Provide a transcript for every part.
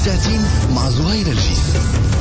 ساعتين مع زهير الجيس.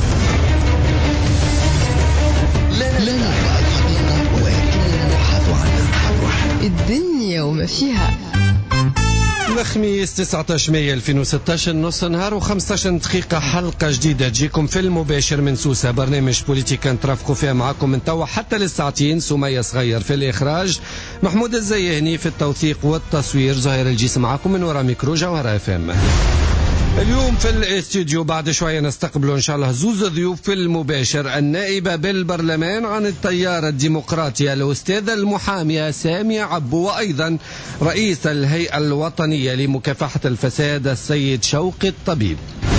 لا نرى الحقيقة ولكننا نبحث عنها. الدنيا وما فيها. الخميس 19 مايو 2016 نص نهار و15 دقيقة، حلقة جديدة تجيكم في المباشر من سوسة، برنامج بوليتيكا نترافقوا فيها معكم من توا حتى للساعتين. سمية صغير في الإخراج، محمود الزيهني في التوثيق والتصوير، زهير الجيس معكم من وراء ميكرو جوهرة اف ام. اليوم في الاستوديو بعد شوية نستقبلوا إن شاء الله زوز ضيوف في المباشر: النائبة بالبرلمان عن التيار الديمقراطي الأستاذة المحامية سامية عبو، وأيضا رئيس الهيئة الوطنية لمكافحة الفساد السيد شوقي الطبيب.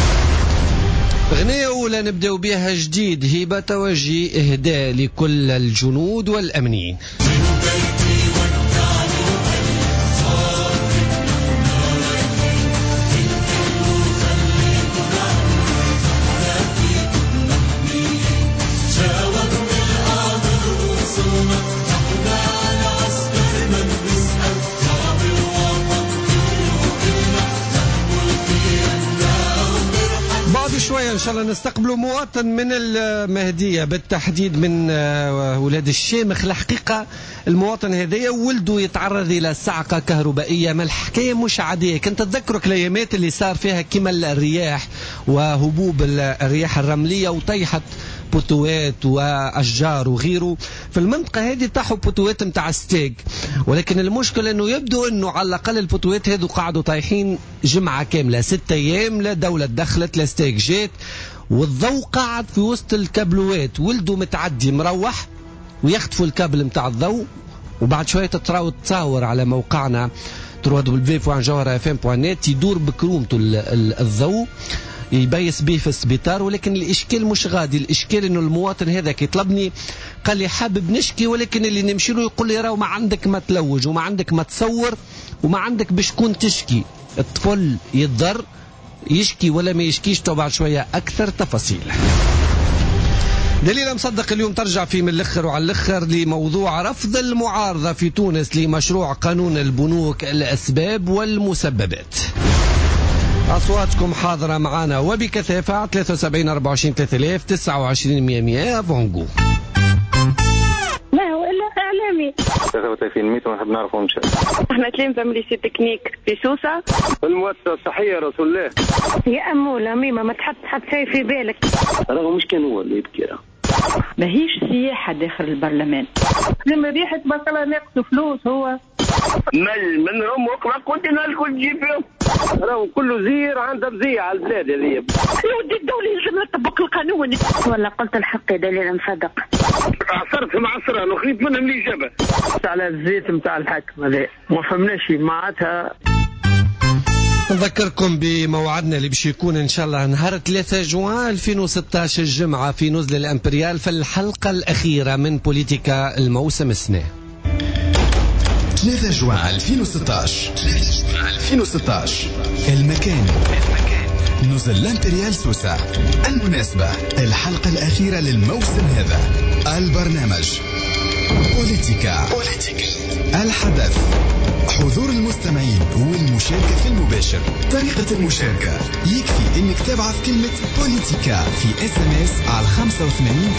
أغنية أولى نبدأ بها جديد، هبة توجي إهداء لكل الجنود والأمنيين. شوية إن شاء الله نستقبلوا مواطن من المهدية، بالتحديد من ولاد الشامخ. الحقيقة المواطن هذايا ولده يتعرض إلى صعقة كهربائية، ما الحكاية مش عادية. كنت أتذكرك الأيامات اللي صار فيها كما الرياح وهبوب الرياح الرملية وطيحت بوتوات وأشجار وغيره في المنطقة هذه، طاحوا بوتوات متاع ستيك، ولكن المشكلة أنه يبدو أنه على الأقل البوتوات هذو قاعدوا طايحين جمعة كاملة، 6 أيام، لا دولة دخلت لا ستيك جيت، والضوء قاعد في وسط الكابلوات. ولدوا متعدي مروح ويخطفوا الكابل متاع الضوء، وبعد شوية تراو تصاور على موقعنا www.jawharafm.net يدور بكرومته الضوء يبيس به في السبيطار. ولكن الإشكال مش غادي، الإشكال إنه المواطن هذا يطلبني قال لي حابب نشكي، ولكن اللي نمشي له يقول لي راهو ما عندك ما تلوج وما عندك ما تصور وما عندك بشكون تشكي. الطفل يتضر يشكي ولا ما يشكيش؟ تو بعد شوية أكثر تفاصيل. دليل مصدق اليوم ترجع في من الأخر وعلى الأخر لموضوع رفض المعارضة في تونس لمشروع قانون البنوك، الأسباب والمسببات. أصواتكم حاضرة معنا وبكثافة 73 24 3000 29 100 فونجو. ما هو إلا إعلامي 33 متر ونحب نعرفه إن شاء الله. احنا تلامذة من ليسي تكنيك في سوسة، المؤسسة الصحية رسول الله. يا أمولة ميمة ما تحط شيء في بالك، رغم مش كان هو اللي يبكي. ماهيش سياحة داخل البرلمان، لما ريحة بصلة ناقص فلوس. هو من أمك ما كنت نالكل تجيب فيهم، راهو كله زير عندها بزية على البلاد هذه. يا ودي الدولة يلزم نطبق القانون. ولا قلت الحق دليل مصدق، عصرت معصرة نخيف منهم اللي جابه على الزيت متاع الحكم هذا ما فهمناش معناتها. نذكركم بموعدنا اللي باش يكون ان شاء الله نهار 3 جوان 2016 الجمعة في نزل الامبريال في الحلقة الأخيرة من بوليتيكا الموسم السنة. 3 جوان 2016 المكان نزل الامبريال سوسة. المناسبة الحلقة الأخيرة للموسم هذا. البرنامج بوليتيكا. الحدث حضور المستمعين والمشاركة في المباشر. طريقة المشاركة يكفي انك تبعث كلمة بوليتيكا في SMS على 85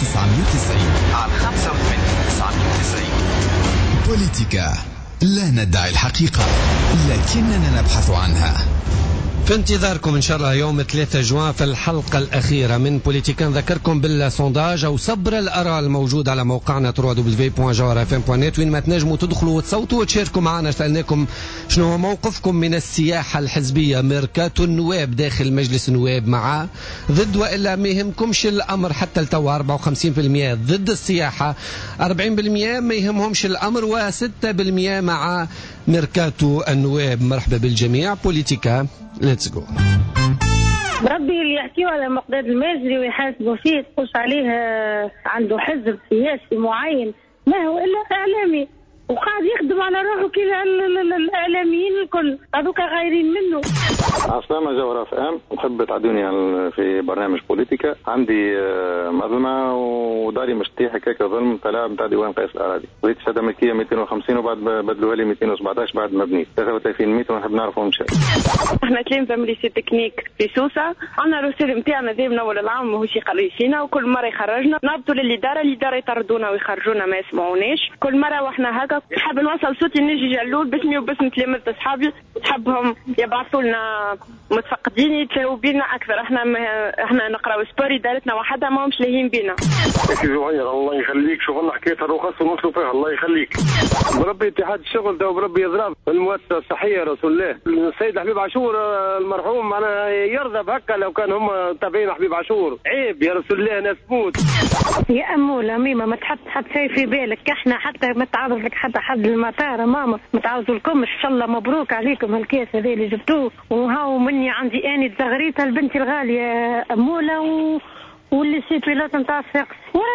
990 بوليتيكا. لا ندعي الحقيقة لكننا نبحث عنها. في انتظاركم إن شاء الله يوم 3 جوان في الحلقة الأخيرة من بوليتيكا. نذكركم بالسونداج أو صبر الآراء الموجود على موقعنا www.jawharafm.net، وين ما تنجموا تدخلوا وتصوتوا وتشاركوا معنا. سألناكم شنو هو موقفكم من السياحة الحزبية، ميركاتو النواب داخل مجلس النواب، مع ضد وإلا ما يهمكمش الأمر؟ حتى التوا 54% ضد السياحة، 40% ما يهمهمش الأمر، و6% مع ميركاتو النواب. مرحبا بالجميع. بوليتيكا ليتس جو. ربي اللي يحكيه على مقداد الماجري ويحاسبوا فيه تخش عليه عنده حزب سياسي معين، ما هو إلا إعلامي وقاعد يخدم على روحه كي الاعلاميين الكل هذوك غايرين منه. عسلامة جوهرة FM، نحب تعدوني في برنامج بوليتيكا. عندي مظلمة وداري مشتيح هكاك ظلم تلاعب نتاع ديوان قيس الأراضي، وليت شهادة ملكية 250 وبعد بدلوها لي 217 بعد ما بنيت 33 متر ونحب نعرفهم مشاي. احنا تلامذة من ليسي تكنيك في سوسة، عندنا الرسالة نتاعنا دائما أول العام ماهوش يقري فينا، وكل مرة يخرجنا نهبطوا للإدارة يطردونا ويخرجونا ما يسمعوناش، كل مرة واحنا هكا. نحب نوصل صوتي نجي جلول باسمي وباسم تلامذة أصحابي، نحبهم يبعثوا لنا متفقدين يتلاهوا بينا أكثر. احنا نقراو سبوري دارتنا وحدها ما همش لاهين بينا. زهير الله يخليك، شغلنا حكاية الرخص ونوصلوا فيها الله يخليك. بربي اتحاد الشغل ده وبربي يضرب المؤسسة الصحية رسول الله. السيد حبيب عاشور المرحوم معناها يرضى بهكا لو كان هم تابعين حبيب عاشور. عيب يا رسول الله ناس تموت. يا أمولة ميمة ما تحط شيء في بالك، احنا حتى ما تعرض لك حتى حد المطار ماما ما تعرضوا لكم. ان شاء الله مبروك عليكم الكيس هذا اللي جبتوه، وهاو مني عندي اني تغريتها لبنتي الغالية أمولة واللي سي بيلوت نتاع الساقس.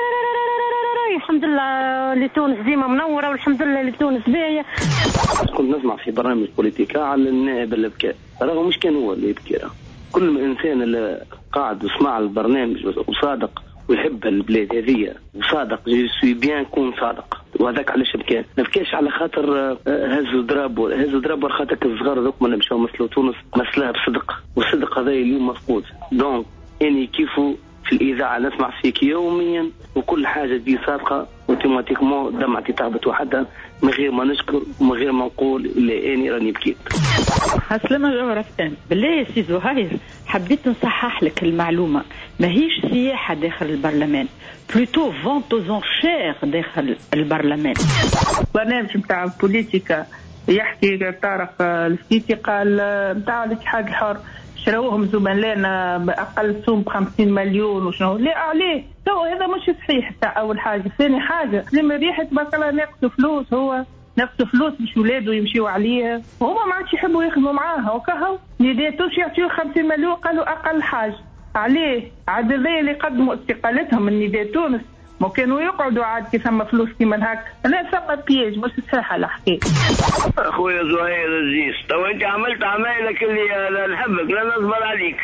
الحمد لله لتونس ديما منورة، والحمد لله لتونس باهية. كنت نسمع في برنامج بوليتيكا على النائب اللي بكى، راه مش كان هو اللي يبكي، كل انسان اللي قاعد يسمع البرنامج وصادق ويحب البلاد هذه وصادق جي بيان كون صادق. وهذاك علاش بكى، ما بكاش على خاطر هزوا ضرب خاطرك الصغار ذوك من مشاو مسلوا تونس مسلاها بصدق، والصدق هذا اليوم مفقود. دونك اني كيفو في الإذاعة نسمع فيك يوميا وكل حاجة دي صادقة اوتوماتيكمون دمعتي تهبط وحدها من غير ما نشكر ومن غير ما نقول إلا أني راني بكيت. عسلامة جوهرة FM. بالله يا سي زهير حبيت نصحح لك المعلومة، ماهيش سياحة داخل البرلمان، بلوتو فونت aux enchères داخل البرلمان. برنامج متاع بوليتيكا يحكي طارق الفتيتي قال متاع الاتحاد الحر شروهم زملائنا بأقل سوم ب50 مليون وشنو لا عليه. تو هذا مش صحيح. تاع أول حاجة. ثاني حاجة لما ريحة مثلا ناقص فلوس، هو نفس فلوس باش ولاده يمشيوا عليه وهما ما عادش يحبوا يخدموا معاها وكهو نديتوش يعطيو 50 مليون قالوا أقل حاجة عليه. عاد ذي اللي قدموا استقالتهم من نداء تونس ما كانوا يقعدوا عاد كي ثم فلوس كيما هكا. انا ثم بياج مش صحيحه الحكايه. اخويا زهير الزيس، تو انت عملت عمايلك اللي نحبك لا نصبر عليك.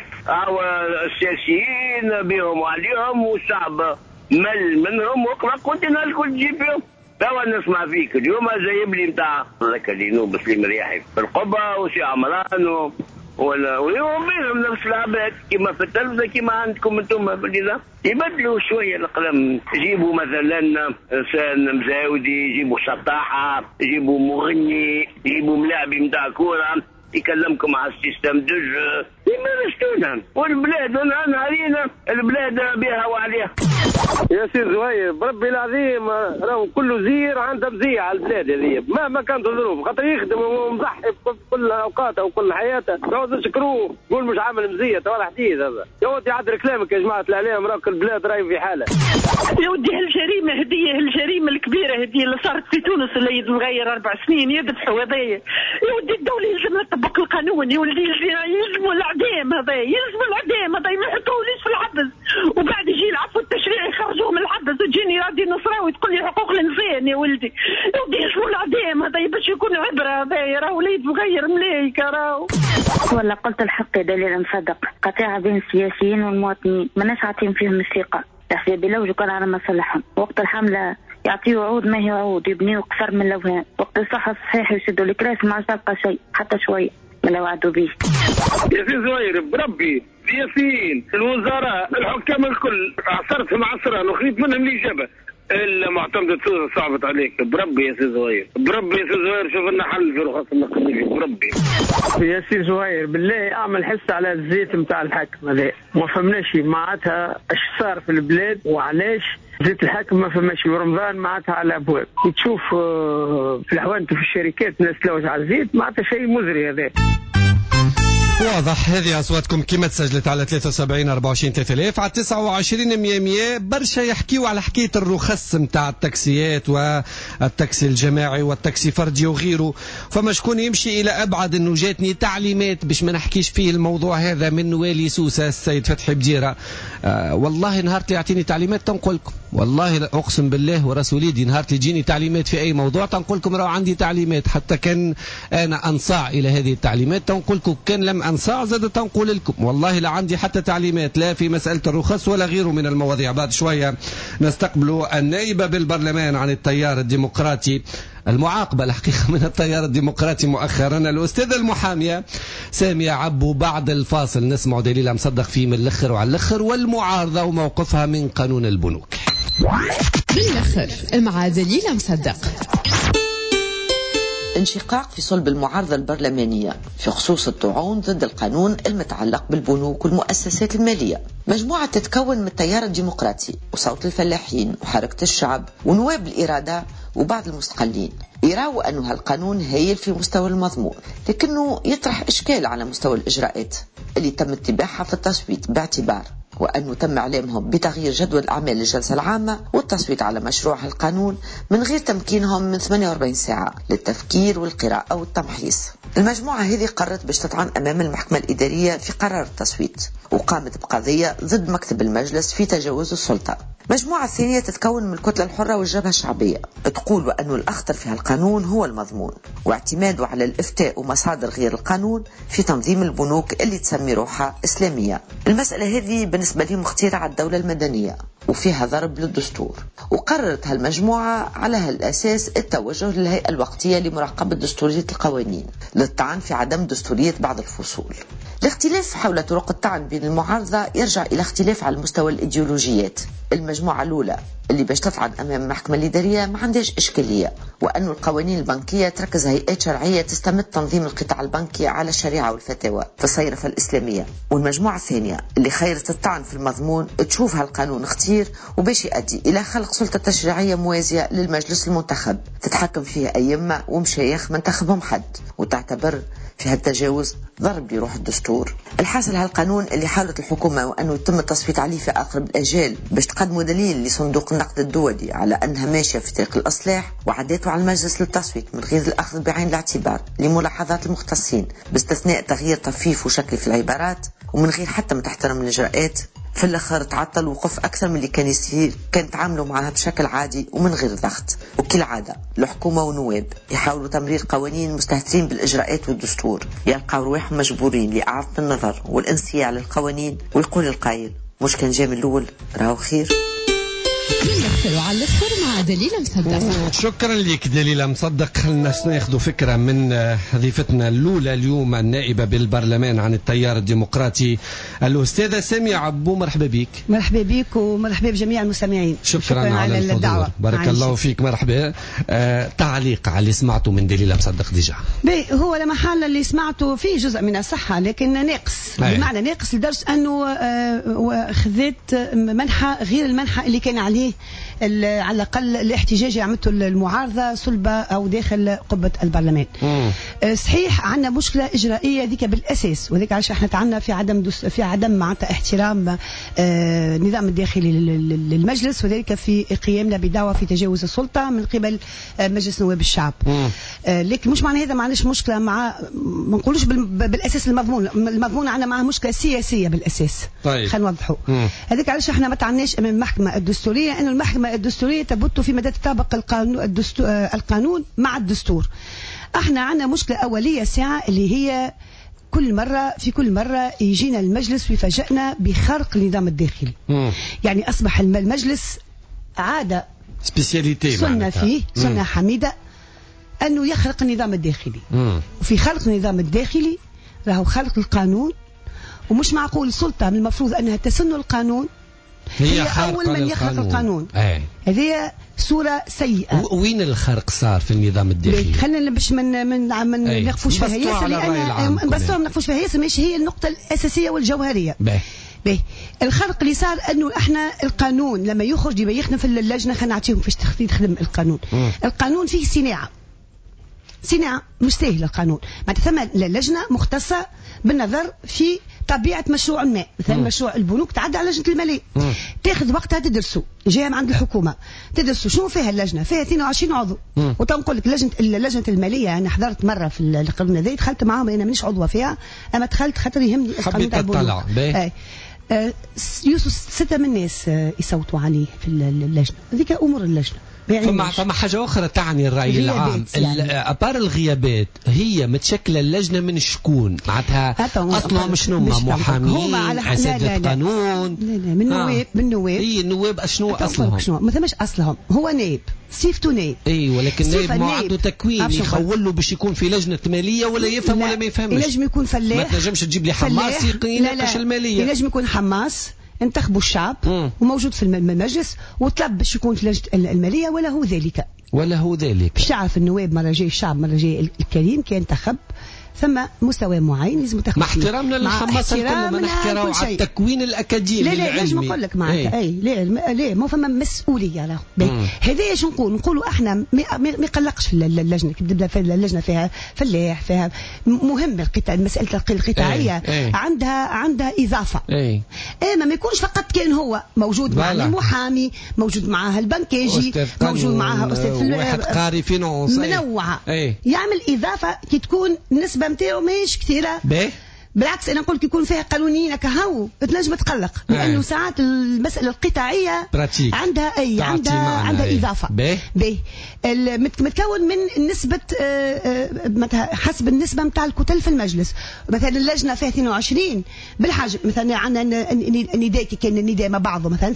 السياسيين بهم وعليهم والشعب مل منهم وقرا كنت الكل تجيب فيهم. توا نسمع فيك اليوم جايب لي نتاع ذاك اللي نوب سليم رياحي في القبه وسي عمران ويوم بينهم نفس العباد كما في التلفزة كما عندكم انتم في الإذاعة. يبدلوا شوية القلم، يجيبوا مثلا إنسان مزاودي، يجيبوا شطاحة، يجيبوا مغني، يجيبوا ملاعبي متاع كورة يكلمكم على السيستم دج يمارسونا. والبلاد أنا علينا البلاد بها وعليها. يا سي زهير بربي العظيم راهو كله زير عنده مزية على البلاد هذه مهما كانت الظروف، خاطر يخدم ومضحي في كل اوقاته وكل حياته. راهو نشكروه قول مش عامل مزية توا حديث هذا. يا ودي عاد كلامك يا جماعة الإعلام، راك البلاد راهي في حالة. يا ودي هالجريمة هدية، هالجريمة الكبيرة هدية اللي صارت في تونس اللي يتغير 4 سنين يذبحوا هذايا. يا ودي الدولة يلزم تطبق القانون، يا ولدي يلزموا الإعدام هذا، يلزموا الإعدام هذا، ما يحطوهوليش في الحبس وبعد يجي العفو التشريعي يخرجوه من الحبس وتجيني رادي نصراوي تقول لي حقوق الإنسان. يا ولدي يا ودي يلزموا الإعدام هذا باش يكون عبرة هذا. راهو وليد مغير ملايكة راهو. ولا قلت الحق دليل مصدق، قطيعة بين السياسيين والمواطنين ماناش عاطين فيهم الثقة. تحسب لو جو كان على مصالحهم وقت الحملة يعطيوا عود ما هي عود، يبنيوا قصر من لوهان. وقت الصحة الصحيح يسدوا الكراس ما تلقى شيء حتى شوية من لو وعدوا به. يا سي زهير بربي السياسيين الوزراء الحكام الكل عصرتهم عصران وخذيت منهم الإجابة إلا معتمدة سوسة صعبت عليك. بربي يا سي زهير، بربي يا سي زهير شوف لنا حل في رخص النقدية. بربي يا سي زهير بالله اعمل حس على الزيت نتاع الحاكم هذا. ما فهمناش معناتها اش صار في البلاد وعلاش زيت الحاكم ما فهمش. ورمضان معناتها على ابواب تشوف في الحوانت وفي الشركات الناس تلوج على الزيت معناتها شيء مزري هذا. واضح. هذه أصواتكم كما تسجلت على 73 24 3000 على 29 100 برشا يحكيوا على حكاية الرخص متاع التاكسيات والتاكسي الجماعي والتاكسي فردي وغيره. فما شكون يمشي إلى أبعد أنه جاتني تعليمات باش ما نحكيش فيه الموضوع هذا من والي سوسة السيد فتحي بديرة. والله نهار يعطيني تعليمات تنقلكم والله لا اقسم بالله ورسولي نهار تجيني تعليمات في اي موضوع تنقول لكم راه عندي تعليمات، حتى كان انا انصاع الى هذه التعليمات تنقول لكم، كان لم انصاع زاد تنقول لكم والله لا عندي حتى تعليمات لا في مساله الرخص ولا غيره من المواضيع. بعد شويه نستقبل النائبه بالبرلمان عن التيار الديمقراطي المعاقبة الحقيقة من التيار الديمقراطي مؤخرا الأستاذة المحامية سامية عبو. بعد الفاصل نسمع دليل مصدق فيه من الأخر وعلى الأخر والمعارضة وموقفها من قانون البنوك. بالأخر مع دليل مصدق. انشقاق في صلب المعارضة البرلمانية في خصوص الطعون ضد القانون المتعلق بالبنوك والمؤسسات المالية. مجموعة تتكون من التيار الديمقراطي وصوت الفلاحين وحركة الشعب ونواب الإرادة وبعض المستقلين يراوا أن هالقانون هايل في مستوى المضمون، لكنه يطرح إشكال على مستوى الإجراءات اللي تم اتباعها في التصويت، باعتبار وأنه تم إعلامهم بتغيير جدول أعمال الجلسة العامة والتصويت على مشروع القانون من غير تمكينهم من 48 ساعة للتفكير والقراءة والتمحيص. المجموعة هذه قررت باش تطعن أمام المحكمة الإدارية في قرار التصويت، وقامت بقضية ضد مكتب المجلس في تجاوز السلطة. مجموعة ثانية تتكون من الكتلة الحرة والجبهة الشعبية، تقول وأنه الأخطر في هالقانون هو المضمون واعتماده على الإفتاء ومصادر غير القانون في تنظيم البنوك اللي تسمي روحها إسلامية. المسألة هذه بالنسبة لهم اختيار على الدولة المدنية وفيها ضرب للدستور، وقررت هالمجموعة على هالأساس التوجه للهيئة الوقتية لمراقبة دستورية القوانين للطعن في عدم دستورية بعض الفصول. الاختلاف حول طرق الطعن بين المعارضة يرجع إلى اختلاف على المستوى الإيديولوجيات. المجموعة الأولى اللي باش تطعن أمام المحكمة الإدارية ما عندهاش إشكالية، وأن القوانين البنكية تركز هيئات شرعية تستمد تنظيم القطاع البنكي على الشريعة والفتاوى في الصيرفة الإسلامية. والمجموعة الثانية اللي خيرت الطعن في المضمون تشوف هالقانون اختير وباش يؤدي إلى خلق سلطة تشريعية موازية للمجلس المنتخب تتحكم فيها أئمة ومشايخ منتخبهم حد، وتعتبر في هالتجاوز ضرب لروح الدستور. الحاصل هالقانون اللي حاولت الحكومة وأنه يتم التصويت عليه في أقرب الأجال باش تقدموا دليل لصندوق النقد الدولي على أنها ماشية في طريق الإصلاح، وعدته على المجلس للتصويت من غير الأخذ بعين الاعتبار لملاحظات المختصين باستثناء تغيير طفيف وشكل في العبارات ومن غير حتى ما تحترم الإجراءات. في الأخر تعطل وقف أكثر من اللي كان يصير، كان تعاملوا معها بشكل عادي ومن غير ضغط. وكالعادة الحكومة ونواب يحاولوا تمرير قوانين مستهترين بالإجراءات والدستور، يلقوا رواحهم مجبورين لإعادة النظر والانصياع للقوانين، ويقول القائل مش كان جاي من الأول راهو خير. وعلى الأخر مع دليل مصدق. شكرا لك دليل مصدق. خلنا ناخذ فكرة من ضيفتنا الأولى اليوم النائبة بالبرلمان عن التيار الديمقراطي الأستاذة سامية عبو. مرحبا بك. مرحبا بك ومرحبا بجميع المستمعين. شكرا على الدعوة. بارك الله فيك. مرحبا. تعليق على اللي سمعته من دليل مصدق ديجا. هو لما حال اللي سمعته فيه جزء من الصحة لكن ناقص، بمعنى ناقص لدرجة أنه خذيت منحة غير المنحة اللي كان عليه على الأقل الاحتجاج عملته المعارضة صلبة أو داخل قبة البرلمان. صحيح عندنا مشكلة إجرائية ذيك بالأساس، وذيك عشان احنا تعنا في عدم معناتها احترام النظام الداخلي للمجلس، وذلك في قيامنا بدعوى في تجاوز السلطة من قبل مجلس نواب الشعب. لكن مش معنى هذا ما عندناش مشكلة مع، ما نقولوش بالأساس المضمون عندنا معه مشكلة سياسية بالأساس. طيب. خلينا نوضحوا. هذيك علاش احنا ما تعناش امام المحكمة الدستورية، ان المحكمة الدستورية تبت في مدى تطابق القانون مع الدستور. احنا عندنا مشكلة أولية ساعة اللي هي في كل مرة يجينا المجلس ويفاجئنا بخرق النظام الداخلي. يعني أصبح المجلس عادة سبيسياليتي سنة فيه سنة حميدة أنه يخرق النظام الداخلي. وفي خلق النظام الداخلي راهو خلق القانون، ومش معقول السلطة من المفروض أنها تسن القانون، هي أول من يخرق القانون. هذه صورة سيئة. وين الخرق صار في النظام الداخلي؟ خلينا باش من نقفوش فيها ياسر، لأن بس ما نقفوش فيها ياسر، مش هي النقطة الأساسية والجوهرية. الخرق اللي صار أنه احنا القانون لما يخرج يبقى يخدم في اللجنة، خلينا نعطيهم فيش تخدم القانون. القانون فيه صناعة مش سهل. القانون ما ثم لجنة مختصة بالنظر في طبيعة مشروع ما، مثلا مشروع البنوك تعدى على لجنة المالية، تاخذ وقتها تدرسوا، جايه من عند الحكومة تدرسوا شنو فيها اللجنة، فيها 22 عضو. وتنقول لك لجنة المالية أنا حضرت مرة في القانون هذا، دخلت معاهم، أنا مانيش عضوة فيها، أما دخلت خاطر يهمني القانون تاع البنوك. يوسف 6 من الناس يصوتوا عليه في اللجنة. هذيك أمور اللجنة. فما حاجة أخرى تعني الرأي العام يعني. أبار الغيابات هي متشكلة اللجنة من شكون معناتها أصلهم شنو محامين أساتذة قانون من نواب هي النواب شنو أصلهم ما ثماش أصلهم هو نائب صيفته نائب ولكن نائب ما عنده تكوين يخول له باش يكون في لجنة مالية ولا يفهم ولا ما يفهمش ينجم يكون فلاح ما تنجمش تجيب لي حماس يناقش المالية ينجم يكون حماس انتخبوا الشعب وموجود في المجلس وطلب باش يكون في لجنة المالية ولا هو ذلك باش تعرف النواب مرة جاي الشعب مرة جاي الكريم كان انتخب ثم مستوى معين لازم تاخذ مع احترامنا للحماس الكل ما نحكيو على التكوين الاكاديمي لا لازم نقول لك معك لا ما فما مسؤوليه له هذا ايش نقولوا احنا ما يقلقش في اللجنه كي تبدا في اللجنه فيها فلاح فيها مهم مساله القطاعيه عندها اضافه ما يكونش فقط كان هو موجود مع المحامي موجود معها البنكاجي موجود معها استاذ في واحد قاري فينونس منوعه يعمل اضافه كي تكون النسبه نتاعو ماهيش كثيره بالعكس انا نقول يكون فيها قانونيين كهو تنجم تقلق لانه ساعات المساله القطاعيه عندها اضافه متكون من نسبه حسب النسبه نتاع الكتل في المجلس. مثلا اللجنه فيها 22 بالحاجه مثلا عندنا النداء كي كان النداء مع بعضه مثلا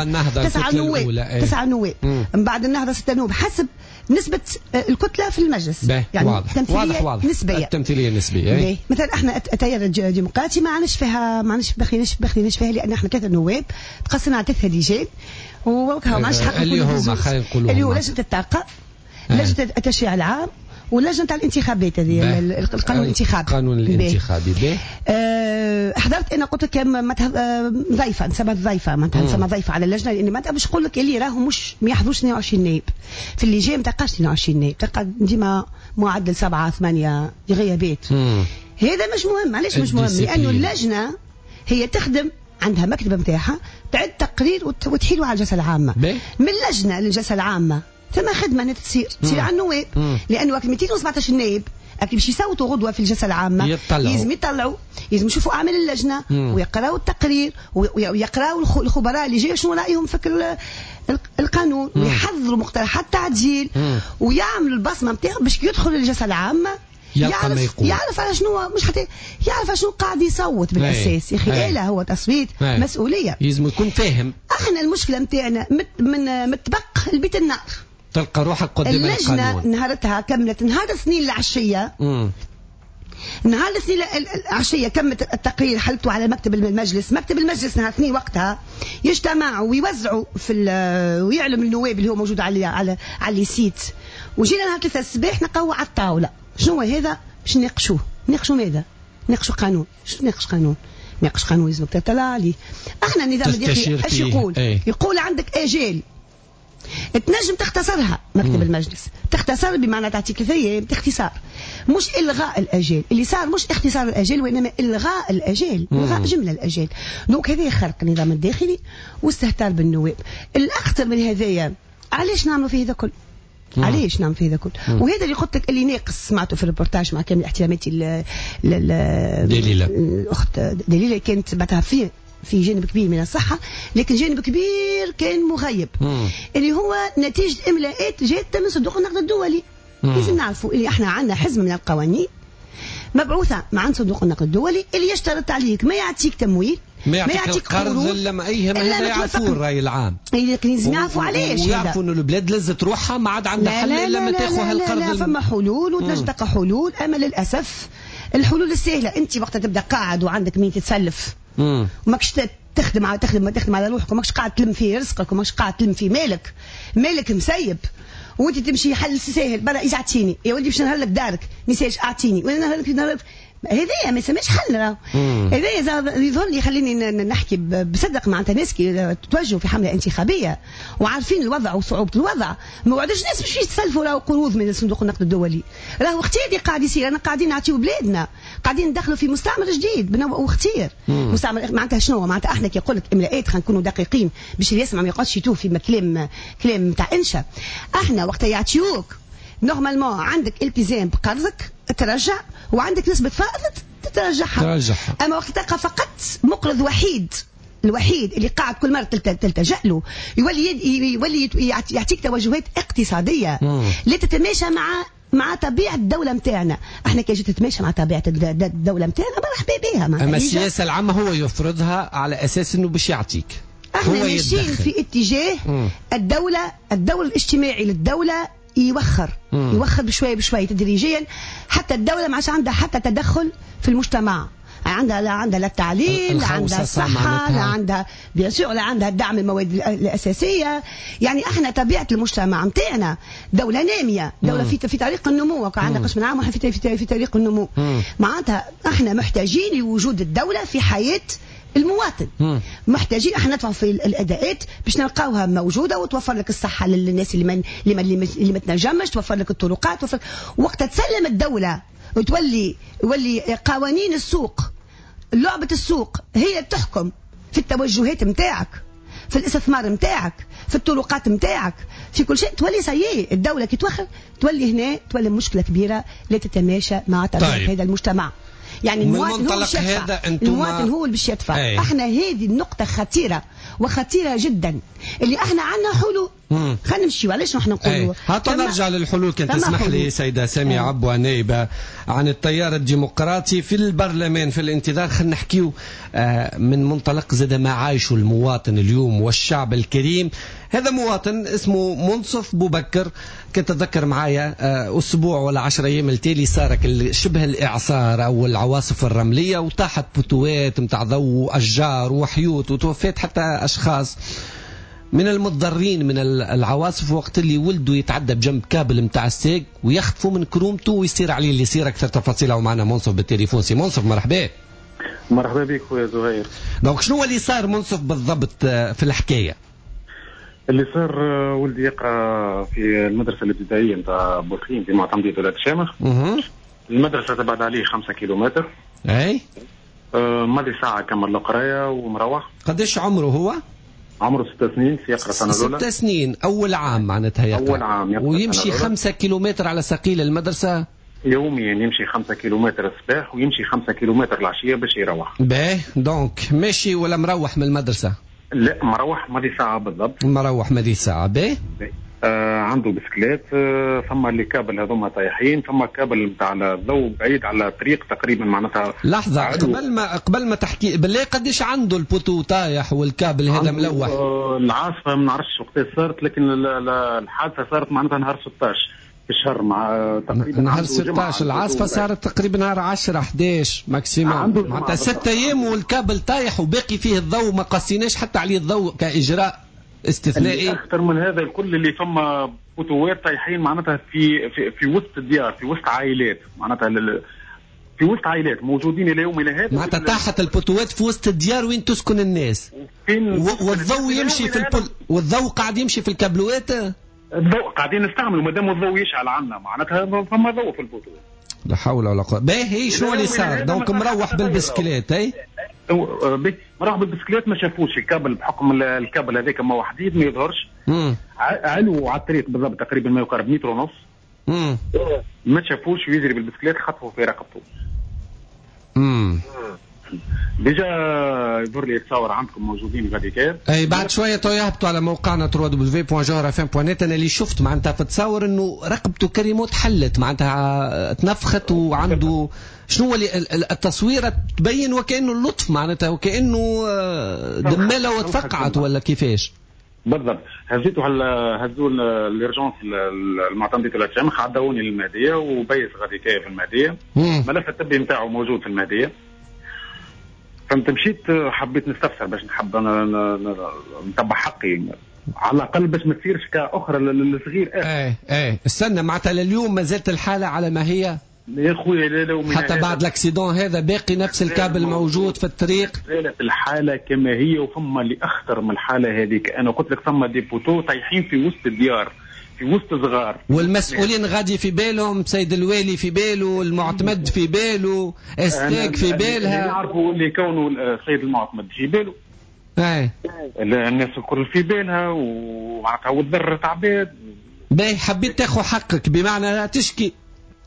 9 نواب من بعد النهضه 6 نواب حسب نسبة الكتلة في المجلس يعني واضح نسبية التمثيلية النسبية مثلا احنا التيار الديمقراطي ما عندناش دخليناش فيها لأن احنا 3 نواب تقسمنا على 3 لجان وما عادش حق اللي هو لجنة الطاقة لجنة التشريع العام واللجنه تاع الانتخابات هذه القانون الانتخابي حضرت انا قلت لك ضيفه نسمى ضيفه على اللجنه لان ما باش نقول لك اللي راهم مش ما يحضروش 22 نائب في اللجان ما تلقاش 22 نائب تلقى ديما معدل 7 8 غيابات هذا مش مهم. علاش مش مهم؟ لانه اللجنه هي تخدم عندها مكتبه نتاعها تعد تقرير وتحيله على الجلسه العامه من اللجنه للجلسه العامه ثم خدمه تصير على النواب لانه 217 نائب باش يصوتوا غدوه في الجلسه العامه لازم يطلعوا لازم يشوفوا اعمال اللجنه ويقراوا التقرير ويقراوا الخبراء اللي جاي شنو رايهم في القانون ويحضروا مقترحات تعديل ويعملوا البصمه نتاعهم باش يدخل الجلسه العامه يعرف على شنو مش حتى يعرف على شنو قاعد يصوت بالاساس يا اخي لا هو تصويت مسؤوليه لازم يكون فاهم. احنا المشكله نتاعنا من متبق البيت النار تلقى روحك قدام اللجنه نهارتها كملت نهار الاثنين العشيه نهار الاثنين العشيه كملت التقرير حلته على مكتب المجلس نهار الاثنين وقتها يجتمعوا ويوزعوا ويعلم النواب اللي هو موجود على السيت وجينا نهار 3 الصباح نقوى على الطاوله شنو هذا باش نناقشوه ماذا نناقشوا قانون شنو نناقش قانون لازم تطلع عليه. احنا النظام الداخلي ايش يقول عندك اجال تنجم تختصرها مكتب المجلس تختصر بمعنى تعطيك 3 ايام باختصار مش الغاء الاجال اللي صار مش اختصار الاجال وانما الغاء الاجال الغاء جمله الاجال دونك هذا خرق النظام الداخلي واستهتار بالنواب. الاخطر من هذايا علاش نعملوا فيه هذا كل علاش نعمل في هذا كله وهذا اللي قلت لك اللي ناقص سمعته في الريبورتاج مع كامل احتراماتي الاخت دليلة كانت بعدها في جانب كبير من الصحة لكن جانب كبير كان مغيب اللي هو نتيجة إملاءات جات من صندوق النقد الدولي. لازم نعرفوا اللي احنا عندنا حزمة من القوانين مبعوثة مع صندوق النقد الدولي اللي يشترط عليك ما يعطيك تمويل ما يعطيك قرض الا ما هذا يعرفوه الراي العام لكن لازم يعرفوا علاش ويعرفوا انه البلاد لزت روحها ما عاد عندها حل الا ما تاخذ هالقرض. لا فما حلول وتنجم تلقى حلول اما للاسف الحلول السهله انت وقت تبدا قاعد وعندك مين تتسلف وماكش تخدم على روحك وماكش قاعد تلم في رزقك وماكش قاعد تلم في مالك مسيب وانت تمشي حل سهل برا ايش اعطيني يا ولدي باش نهار لك دارك ميساج اعطيني وانا نهار لك هذايا ما يسميش حل هذايا يظهر لي خليني نحكي بصدق مع ناس كي توجهوا في حمله انتخابيه وعارفين الوضع وصعوبه الوضع ما وعدوش ناس باش يتسلفوا راهو قروض من صندوق النقد الدولي راهو اختياري قاعد يصير انا قاعدين نعطيو بلادنا قاعدين ندخلوا في مستعمر جديد بنوع واختيار مستعمر معناتها شنو معناتها احنا كي يقول لك املاءات خلينا نكونوا دقيقين باش اللي يسمع ما يقعدش يتوه في كلام تاع انشا احنا وقت يعطيوك نورمالمون عندك التزام بقرضك ترجع وعندك نسبة فائض تترجعها. أما وقت تلقى فقط مقرض وحيد الوحيد اللي قاعد كل مرة تلتجأ له يولي يعطيك توجهات اقتصادية لا تتماشى مع طبيعة الدولة متاعنا. احنا كي جيت تتماشى مع طبيعة الدولة متاعنا مرحبا بها. اما السياسة العامة هو يفرضها على اساس انه باش يعطيك. احنا ماشيين في اتجاه الدولة الاجتماعي للدولة يوخر بشوية تدريجيا، حتى الدولة ما عادش عندها حتى تدخل في المجتمع. لا عندها لا التعليم، لا عندها الصحة، لا عندها بيان سور، لا عندها دعم المواد الأساسية. يعني احنا طبيعة المجتمع متاعنا دولة نامية، دولة في طريق النمو، عندنا قسم عام في طريق النمو. معناتها احنا محتاجين لوجود الدولة في حياة المواطن. محتاجين احنا ندفع في الاداءات باش نلقاوها موجوده وتوفر لك الصحه للناس اللي ما تنجمش، توفر لك الطرقات، وقت تسلم الدوله وتولي قوانين السوق، لعبه السوق هي تحكم في التوجهات نتاعك، في الاستثمار نتاعك، في الطرقات نتاعك، في كل شيء. تولي سيئ الدوله كي توخر تولي هنا تولي مشكله كبيره لا تتماشى مع طبيعه هذا المجتمع. يعني المواطن هو اللي باش يدفع. احنا هذه النقطة خطيرة وخطيرة جدا اللي احنا عندنا حلول. خلينا نمشيو علاش نحن نقولوا. هات نرجع للحلول كان تسمح لي سيدة سامية عبوة نائبة عن التيار الديمقراطي في البرلمان في الانتظار. خلينا نحكيو من منطلق زاد ما عايشه المواطن اليوم والشعب الكريم. هذا مواطن اسمه منصف بوبكر، كتذكر معايا أسبوع ولا 10 أيام التالي صار شبه الإعصار أو العواصف الرملية وطاحت بوتوات متاع ضوء أشجار وحيوت وتوفيت حتى أشخاص من المتضررين من العواصف، وقت اللي ولدوا يتعدى بجنب كابل متاع الساق ويخطفوا من كرومته ويصير عليه اللي يصير. أكثر تفاصيله معنا منصف بالتليفون. سي منصف مرحبا. مرحبا بك خويا زهير. دونك شنو اللي صار منصف بالضبط في الحكاية؟ اللي صار ولدي يقرا في المدرسه الابتدائيه نتاع بورخيم في معتمديه ولاد الشامخ. المدرسه تبعد عليه 5 كيلومتر. اي ماضي ساعه كمل القرايه ومروح. قداش عمره هو؟ عمره 6 سنين، يقرا سنه الاولى. 6 سنين اول عام معناتها يقرا. اول عام يقرا ويمشي 5 كيلومتر على سقيل المدرسه يوميا. يمشي 5 كيلومتر الصباح ويمشي 5 كيلومتر العشيه باش يروح. باهي دونك ماشي ولا مروح من المدرسه؟ لا مروح ماضي ساعة بالضبط. مروح ماضي ساعة. باهي عنده بسكليت. ثم اللي كابل هذوما طايحين، ثم كابل نتاع الضوء بعيد على طريق تقريبا معناتها. لحظة قبل ما تحكي بالله قديش عنده البوتو طايح والكابل هذا ملوح؟ العاصفة ما نعرفش وقت صارت، لكن الحادثة صارت معناتها نهار 16 في الشهر مع تقريبا نهار 16. العاصفة صارت تقريبا نهار 10 11 ماكسيموم، معناتها 6 أيام والكابل طايح وباقي فيه الضوء ما قصيناش حتى عليه الضوء كإجراء استثنائي. أكثر من هذا الكل اللي ثم بوتوات طايحين معناتها في وسط الديار، في وسط عائلات، معناتها في وسط عائلات موجودين الى يومنا هذا. معناتها طاحت البوتوات في وسط الديار وين تسكن الناس. والضوء يمشي في والضوء قاعد يمشي في الكابلوات. الضوء قاعدين نستعملوا ما دام الضوء يشعل عنا معناتها فما ضوء في البوتو. لا حول ولا قوه. باهي شنو اللي صار؟ دونك مروح بالبسكليت. اي مروح بالبسكليت ما شافوش الكابل بحكم الكابل هذاك ما وحديد ما يظهرش. علو على الطريق بالضبط تقريبا ما يقارب 1.5 متر. ما شافوش ويجري بالبسكليت خطفوا في رقبته. ديجا يظهر لي تصور عندكم موجودين غادي كاب. اي بعد شويه تو يهبطوا على موقعنا www.jawrafm.net. انا اللي شفت معناتها في تصور انه رقبته كريموت حلت معناتها تنفخت وعنده شنو اللي التصويره تبين وكانه اللطف معناتها وكانه دماله وتفقعت ولا كيفاش بالضبط. هزوا الارجونس المعتمديه ولا الشامخ، عداوني للمهديه وبيس غادي كايف في المهديه. ملف الطبي نتاعو موجود في المهديه. فهمت مشيت حبيت نستفسر باش نحب نتبع حقي على الاقل باش ما تصيرش كاخرى للصغير. استنى معناتها لليوم ما زالت الحاله على ما هي يا خويا. لا حتى بعد الاكسيدون هذا باقي نفس الكابل موجود في الطريق. الحاله كما هي وثم اللي اخطر من الحاله هذيك. انا قلت لك ثم دي بوتو طايحين في وسط الديار في وسط صغار. والمسؤولين غادي في بالهم، سيد الوالي في باله، المعتمد في باله، استاك في بالها. نعرفوا اللي كونه السيد المعتمد في باله. الناس الكل في بالها ومعناتها وتضررت عباد. باهي حبيت تاخذ حقك بمعنى تشكي.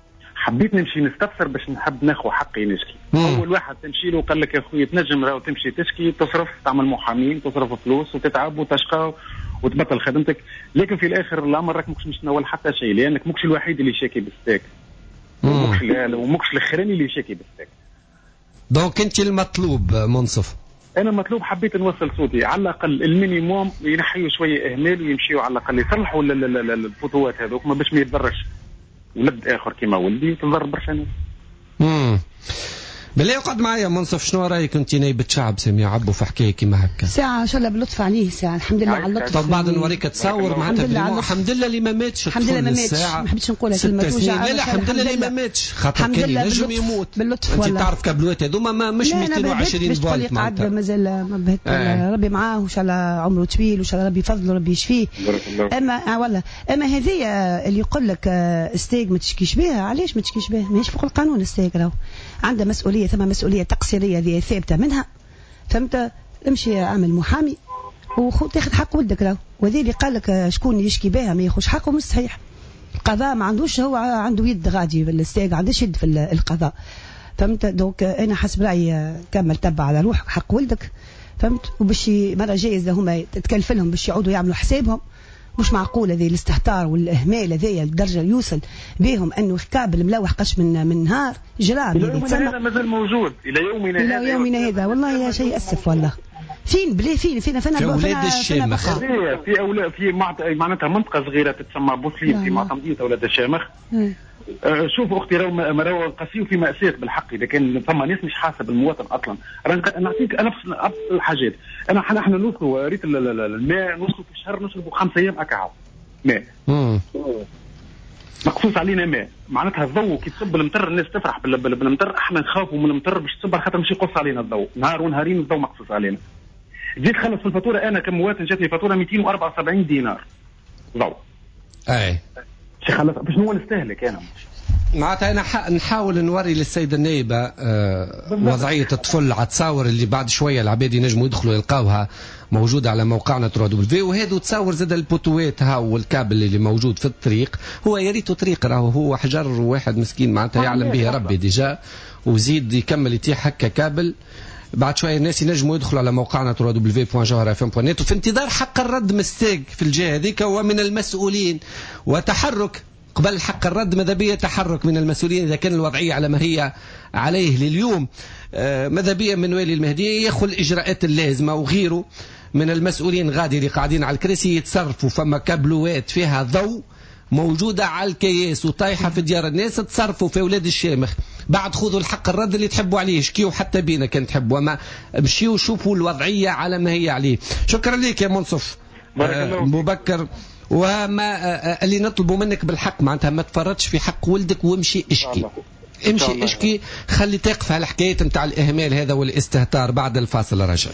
حبيت نمشي نستفسر باش نحب ناخذ حقي نشكي. اول واحد تمشي له قال لك يا خويا تنجم راهو تمشي تشكي تصرف تعمل محامين تصرف فلوس وتتعب وتشقى وتبطل خدمتك، لكن في الاخر الامر راك ماكش باش تنول حتى شيء لانك ماكش الوحيد اللي شاكي بالستيك وماكش الاخراني اللي شاكي بالستيك. دونك انت المطلوب منصف؟ انا مطلوب حبيت نوصل صوتي على الاقل المينيموم ينحيوا شويه اهمال ويمشيوا على الاقل يصلحوا الفتوات هذوك ما باش ما يتضرش ولد اخر كما ولدي تضر برشا ناس. بالله يقعد معايا منصف، شنو رايك انت نائبة شعب سامية عبو في حكايه كيما هكا؟ ساعه ان شاء الله باللطف عليه ساعه الحمد لله على اللطف. طب بعد نوريك تصور معناتها الحمد لله اللي ما ماتش. الحمد لله ما ماتش، ما حبيتش نقولها كلمه توجع. لا الحمد لله اللي ما ماتش خاطر كان ينجم يموت باللطف. انت تعرف كابلوات هذوما مش 220 فولت معناتها مازال ما بهت. ربي معاه وان شاء الله عمره طويل وان شاء الله ربي يفضله ربي يشفيه. اما والله اما هذه اللي يقول لك استيق ما تشكيش بها، علاش ما تشكيش بها؟ ماهيش فوق القانون استيق، راهو عنده مسؤوليه، ثم مسؤوليه تقصيريه ذي ثابته منها، فهمت؟ امشي اعمل محامي وتاخذ حق ولدك راهو. وذي اللي قال لك شكون يشكي بها ما ياخذش حقه مش صحيح. القضاء ما عندوش، هو عنده يد غادي في الاستيق، عندوش يد في القضاء، فهمت؟ دونك انا حسب رايي كمل تبع على روحك حق ولدك، فهمت؟ وباش مره جايزه هما تتكلف لهم باش يعودوا يعملوا حسابهم. مش معقول هذه الاستهتار والاهمال هذيا لدرجه يوصل بهم انه كابل ملوح قش من نهار جرام. الى يومنا هذا مازال موجود الى يومنا هذا والله يا شيء اسف والله. فين بلي فين اولاد الشامخ في اولاد في معناتها منطقه صغيره تتسمى بوسليم في معتمديه اولاد الشامخ. شوف اختي راهو قاسيو في مأساة بالحق اذا كان ثم ناس مش حاسب المواطن اصلا. نعطيك نفس الحاجات. احنا نوصلوا ريت الماء نوصلوا في الشهر نشربوا 5 ايام اكعب ماء. مقصوص علينا ماء، معناتها الضوء كي تصب المطر الناس تفرح بالمطر، احنا نخافوا من المطر باش تصب خاطر مش يقص علينا الضوء نهار ونهارين الضوء مقصوص علينا. جيت خلص في الفاتوره انا كمواطن جاتني فاتوره 274 دينار ضوء. باش خلص باش نول نستهلك انا. معناتها انا نحاول نوري للسيده النائبه وضعيه الطفل على تصاور اللي بعد شويه العباد ينجموا يدخلوا يلقاوها موجوده على موقعنا 3W، وهذا تصور زاد البوتوات ها والكابل اللي موجود في الطريق. هو يا ريته طريق راهو هو حجر واحد مسكين معناتها يعلم به ربي ديجا، وزيد يكمل يتيح هكا كابل. بعد شويه الناس ينجموا يدخلوا على موقعنا www.jawharfm.net وفي انتظار حق الرد مستاق في الجهه هذيك ومن المسؤولين وتحرك قبل حق الرد. ماذا بيا تحرك من المسؤولين إذا كان الوضعية على ما هي عليه لليوم. ماذا بيا من والي المهدي يأخذ الإجراءات اللازمة وغيره من المسؤولين غادي اللي قاعدين على الكرسي يتصرفوا. فما كابلوات فيها ضوء موجودة على الكياس وطايحة في ديار الناس، تصرفوا في أولاد الشامخ. بعد خذوا الحق الرد اللي تحبوا عليه، شكيوا حتى بينا كان تحبوا، وما مشيوا شوفوا الوضعية على ما هي عليه. شكرا لك يا منصف مبكر. وما اللي نطلبه منك بالحق معناتها ما تفرطش في حق ولدك وامشي اشكي. امشي اشكي، خلي تقف على الحكاية نتاع الإهمال هذا والاستهتار. بعد الفاصل راجعين.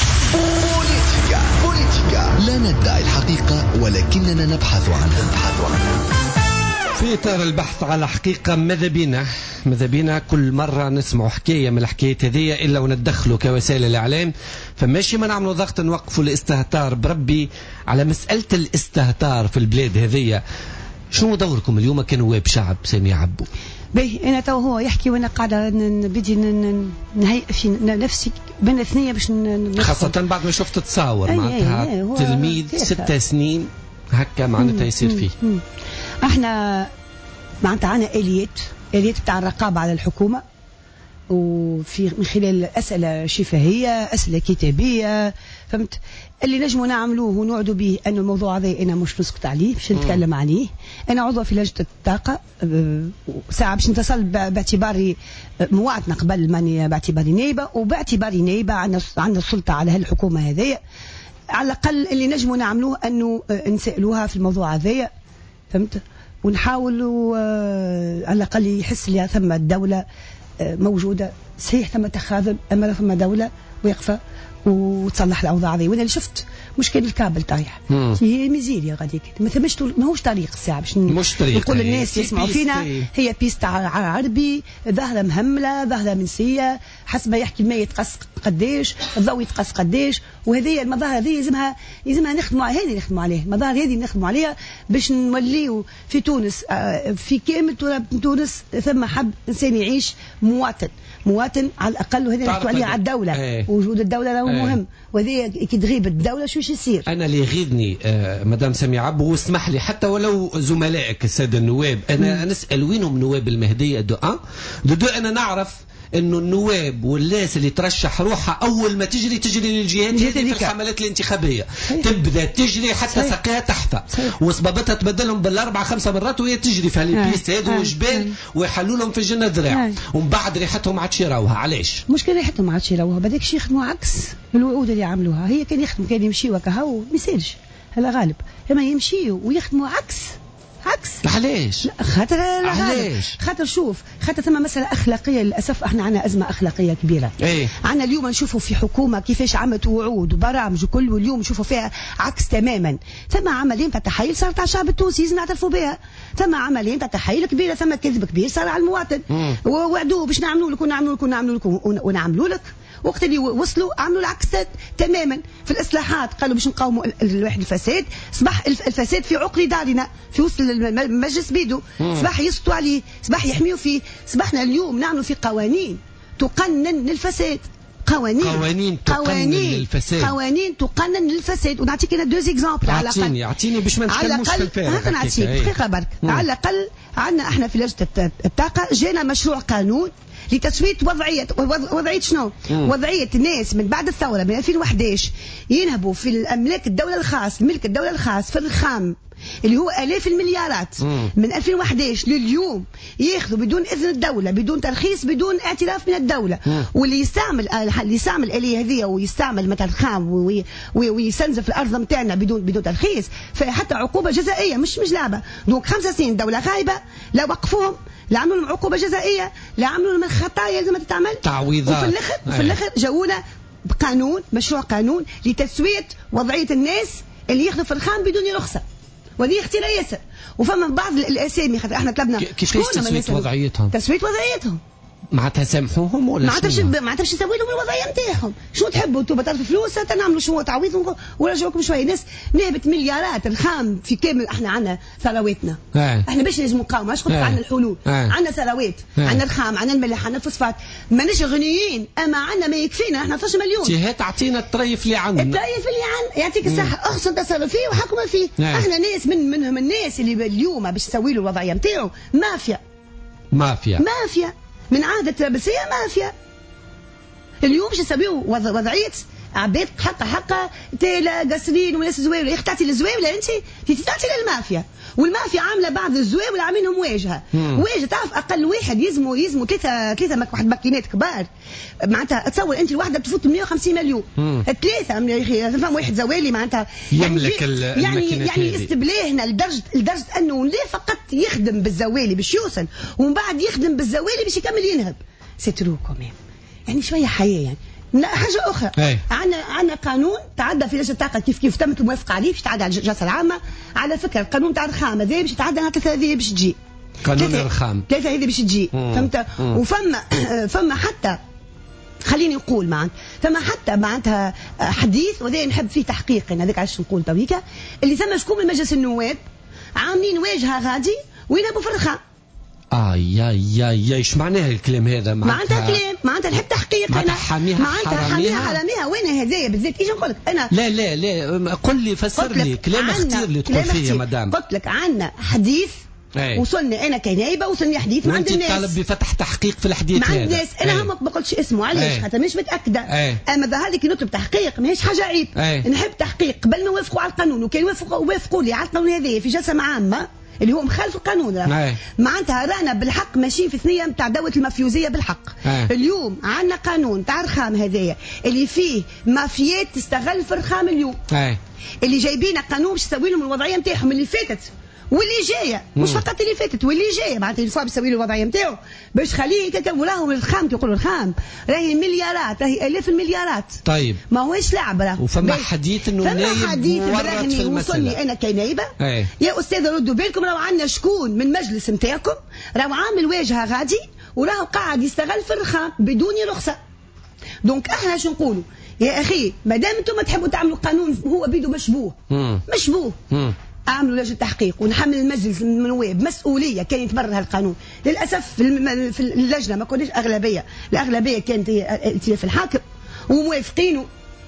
بوليتيكا لا ندعي الحقيقة ولكننا نبحث عنها. في إطار البحث على حقيقة ماذا بينا كل مرة نسمع حكاية من الحكايات هذه إلا وندخلوا كوسائل الإعلام. فماشي ما نعملوا ضغط نوقفوا الاستهتار بربي على مسألة الاستهتار في البلاد هذه. شنو دوركم اليوم كنواب شعب سامي عبو؟ باهي انا تو هو يحكي وانا قاعده بدي نهيئ في نفسي بين اثنين باش خاصه بعد ما شفت تصاور معناتها تلميذ 6 سنين هكا معناتها يصير فيه. احنا معناتها عندنا اليات تاع الرقابه على الحكومه، وفي من خلال اسئله شفهيه اسئله كتابيه، فهمت؟ اللي نجموا نعملوه ونوعدوا به انه الموضوع هذا انا مش نسكت عليه باش نتكلم عليه. انا عضو في لجنه الطاقه ساعه باش نتصل باعتباري مواطنه قبل ماني باعتباري نائبه، وباعتباري نائبه عندنا السلطه على هالحكومه هذيا. على الاقل اللي نجموا نعملوه انه نسالوها في الموضوع هذايا، فهمت؟ ونحاولوا على الاقل يحس لي ثم الدوله موجوده. صحيح ثم تخاذل، اما ثم دوله واقفه وتصلح الاوضاع هذه. وانا اللي شفت مش كان الكابل طايح هي ميزيريا غاديك ما ثمش ماهوش طريق الساعه باش نقول للناس يسمعوا فينا هي بيست عربي ظاهره مهمله ظاهره منسيه حسب ما يحكي الماء يتقص قداش الضوء يتقص قداش وهذه المظاهر هذه يلزمها نخدموا عليه المظاهر هذه نخدموا عليها باش نوليو في تونس في كامل تونس ثم حب انسان يعيش مواطن على الاقل وهذا نحكوا عليه على الدوله وجود الدوله له مهم وهذه كي تغيب الدوله شو يصير. انا اللي يغيظني مدام سميعه عبو واسمح لي حتى ولو زملائك الساده النواب انا نسال وينهم نواب المهديه دو انا نعرف انه النواب والناس اللي ترشح روحها اول ما تجري للجهات هذه في الحملات الانتخابيه تبدا تجري حتى ساقيها تحفه وصبابتها تبدلهم بالاربع 5 مرات وهي تجري في هالبيست هذو وجبال ويحلوا لهم في الجنه ذراع ومن بعد ريحتهم عادش يراوها. علاش؟ مش كان ريحتهم عادش يراوها بداكش يخدموا عكس الوعود اللي عملوها. هي كان يخدموا كان يمشيوا كهو ما يصيرش هذا غالب اما يمشيوا ويخدموا عكس. علاش؟ خاطر شوف خاطر ثم مسألة أخلاقية للأسف احنا عندنا أزمة أخلاقية كبيرة. عندنا اليوم نشوفوا في حكومة كيفاش عملت وعود وبرامج وكل واليوم نشوفوا فيها عكس تماما. ثم عملية تاع تحايل صارت على الشعب التونسي لازم نعترفوا بها. ثم عملية تاع تحايل كبيرة ثم كذب كبير صار على المواطن ووعدوه باش نعملوا لك ونعملوا لك وقت اللي وصلوا عملوا العكس تماما. في الإصلاحات قالوا باش نقاوموا الواحد الفساد صباح الفساد في عقل دارنا في وسط المجلس بيدو صباح يسطوا عليه صباح يحميوا فيه صباحنا اليوم نعملوا في قوانين تقنن للفساد قوانين تقنن للفساد ونعطيك انا دوز اكزامبل على الاقل اعطيني باش ما نتكلموش في الفارغ نعطيك دقيقه برك على الاقل عندنا احنا في لجنه الطاقه جينا مشروع قانون لتسوية وضعية شنو؟ وضعية الناس من بعد الثورة من 2011 ينهبوا في الأملاك الدولة الخاص ملك الدولة الخاص في الرخام اللي هو آلاف المليارات من 2011 لليوم ياخذوا بدون إذن الدولة بدون ترخيص بدون اعتراف من الدولة واللي يستعمل الآلية هذه ويستعمل مثلا خام ويستنزف الأرض نتاعنا بدون ترخيص فحتى عقوبة جزائية مش لعبة. دونك 5 سنين دولة غايبة لا وقفوهم لا عملوا لهم عقوبة جزائية لا عملوا لهم خطايا لازم تتعمل تعويضات وفي الآخر جاونا بقانون مشروع قانون لتسوية وضعية الناس اللي ياخذوا في الرخام بدون رخصة وهذه اختيار ياسر. وفما بعض الاسامي خاطر احنا طلبنا كيفاش تسوية وضعيتهم معناتها سامحوهم ولا ما عرفش يسوي لهم الوضعيه نتاعهم. شو تحبوا انتم تعرفوا فلوس نعملوا شو تعويض ورجعوكم شويه ناس نهبت مليارات الخام في كامل. احنا عندنا ثرواتنا احنا باش لازم نقاوم اش قلت عندنا الحلول عندنا ثروات عندنا الخام عندنا الملح عندنا الفوسفات ماناش غنيين اما عندنا ما يكفينا احنا 12 مليون. جهات تعطينا الطريف اللي عندنا يعطيك الصحه احسن تصرف فيه وحكم فيه. احنا ناس منهم الناس اللي اليوم باش تسوي له الوضعيه نتاعو مافيا من عادة الترابلسية مافيا. اليوم باش يسويو وضعية عباد حقا تيلا قصرين وناس زواوله. يا تعطي الزواوله انت تعطي للمافيا والمافيا عامله بعض الزواوله عاملينهم واجهه تعرف اقل واحد يزموا ثلاثه ماكينات كبار معناتها تصور انت الواحده تفوت 150 مليون 3 فهم واحد زوالي معناتها يملك يعني استبلاهنا لدرجه انه لا فقط يخدم بالزوالي باش يوصل ومن بعد يخدم بالزوالي باش يكمل ينهب ستروكم يعني شويه حياه يعني. حاجة أخرى عندنا قانون تعدى في لجنة الطاقة كيف تمت الموافقة عليه باش تعدى على الجلسة العامة. على فكرة القانون تاع الرخام هذا باش يتعدى على 3 هذه باش تجي قانون الرخام 3 هذه باش تجي فهمت. وفما حتى خليني نقول ثم حتى معناتها حديث وذا نحب فيه تحقيق هذاك علاش نقول تويكا اللي ثم شكون من مجلس النواب عاملين واجهة غادي وينهبوا في الرخام. يا ايش معناه الكلام هذا؟ معناتها كلام معناتها نحب تحقيق معناتها حراميها وين هذايا بالذات ايش نقول لك انا لا قل لي فسر لي كلام اختير اللي تقول فيه يا مدام. قلت لك عندنا حديث وصلنا انا كنايبه وصلني حديث عند الناس طالب بفتح تحقيق في الحديث هذا مع الناس. انا ما قلتش اسمه علاش خاطر مش متاكده اما ظهر لي كي نطلب تحقيق ماهيش حاجه عيب. نحب تحقيق قبل ما يوافقوا على القانون وكي يوافقوا لي على القانون هذا في جلسه عامه اللي هو مخالف القانون معناتها رانا بالحق ماشيين في ثنيه نتاع دولة المافيوزيه بالحق. اليوم عندنا قانون تاع الرخام هذايا اللي فيه مافيات تستغل في الرخام اليوم اللي جايبين قانون باش يسوي لهم الوضعيه نتاعهم اللي فاتت واللي جايه مش فقط اللي فاتت واللي جايه معناتها الفوا بيسوي له الوضعيه نتاعو باش خليه راهو الخام يقولوا الخام راهي مليارات راهي الاف المليارات. طيب ما هوش لعبه راه وفما حديث انه نايب مورط في وصلني انا كنايبه يا استاذه ردوا بالكم راهو عندنا شكون من مجلس نتاعكم راهو عامل واجهه غادي وراهو قاعد يستغل في الرخام بدون رخصه. دونك احنا شو نقولوا يا اخي ما دام انتم تحبوا تعملوا قانون هو بيدو مشبوه اعملوا لجنه تحقيق ونحمل المجلس من النواب مسؤوليه كان يتبرر هالقانون. للاسف في اللجنه ما كناش اغلبيه، الاغلبيه كانت ائتلاف الحاكم وموافقينه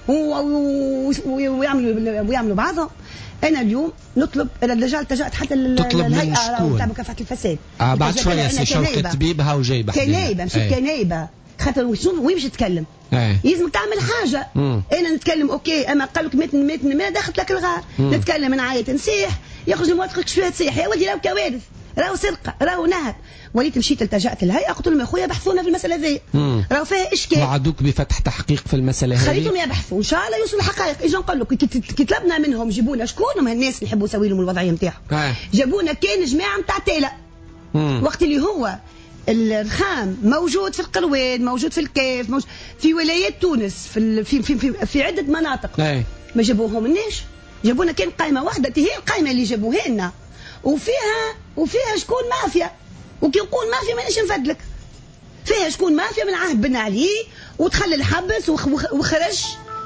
ويعملوا بعضهم. انا اليوم نطلب الرجال التجأت حتى الهيئه تاع مكافحه الفساد بعد شويه سي شوقي الطبيب هاو جايبه كنايبه مشيت كنايبه خاطر وين باش تتكلم لازمك تعمل حاجه. انا نتكلم اوكي اما قال لك ما دخلت لك الغار نتكلم نعيط نسيح يخرج موافقك شويه تصيح يا ولدي راهو كوارث راهو سرقه راهو نهب. وليت مشيت التجأت الهيئه قلت لهم يا خويا بحثونا في المساله هذه راهو فيها اشكال وعدوك بفتح تحقيق في المساله هذه خليتهم يبحثوا ان شاء الله يوصلوا الحقائق. اجا نقول لك كي طلبنا منهم جيبونا شكون هالناس اللي يحبوا يسوي لهم الوضعيه نتاعهم جابونا كان جماعه نتاع تيلا وقت اللي هو الرخام موجود في القروان موجود في الكيف موجود في ولايات تونس في عده مناطق ما جابوهم الناس جابونا كان قائمه واحده هي القائمه اللي جابوها لنا وفيها شكون مافيا. وكي نقول مافيا مانيش نفدلك فيها شكون مافيا من عهد بن علي ودخل الحبس وخرج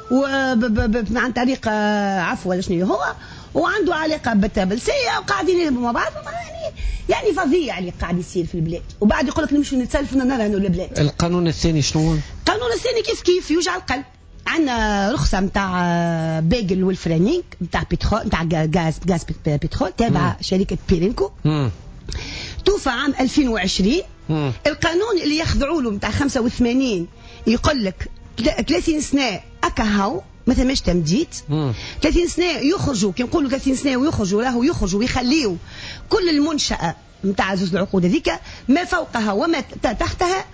عن طريق عفو ولا شنو هو وعنده علاقه بالتبلسيه وقاعدين يهربوا مع بعض يعني فظيع اللي قاعد يصير في البلاد. وبعد يقول لك نمشوا نتسلفوا نرهنوا البلاد. القانون الثاني شنو هو؟ القانون الثاني كيف يوجع القلب. عندنا رخصه نتاع باجل والفرانيك نتاع بترول نتاع غاز بترول تابع شركه بيرينكو توفى عام 2020. القانون اللي يخضعوا له نتاع 85 يقول لك 30 سنه اكاهو ما ثماش تمديد 30 سنه يخرجوا كي نقولوا 30 سنه ويخرجوا راهو يخرجوا ويخليوا كل المنشاه نتاع زوج العقود هذيك ما فوقها وما تحتها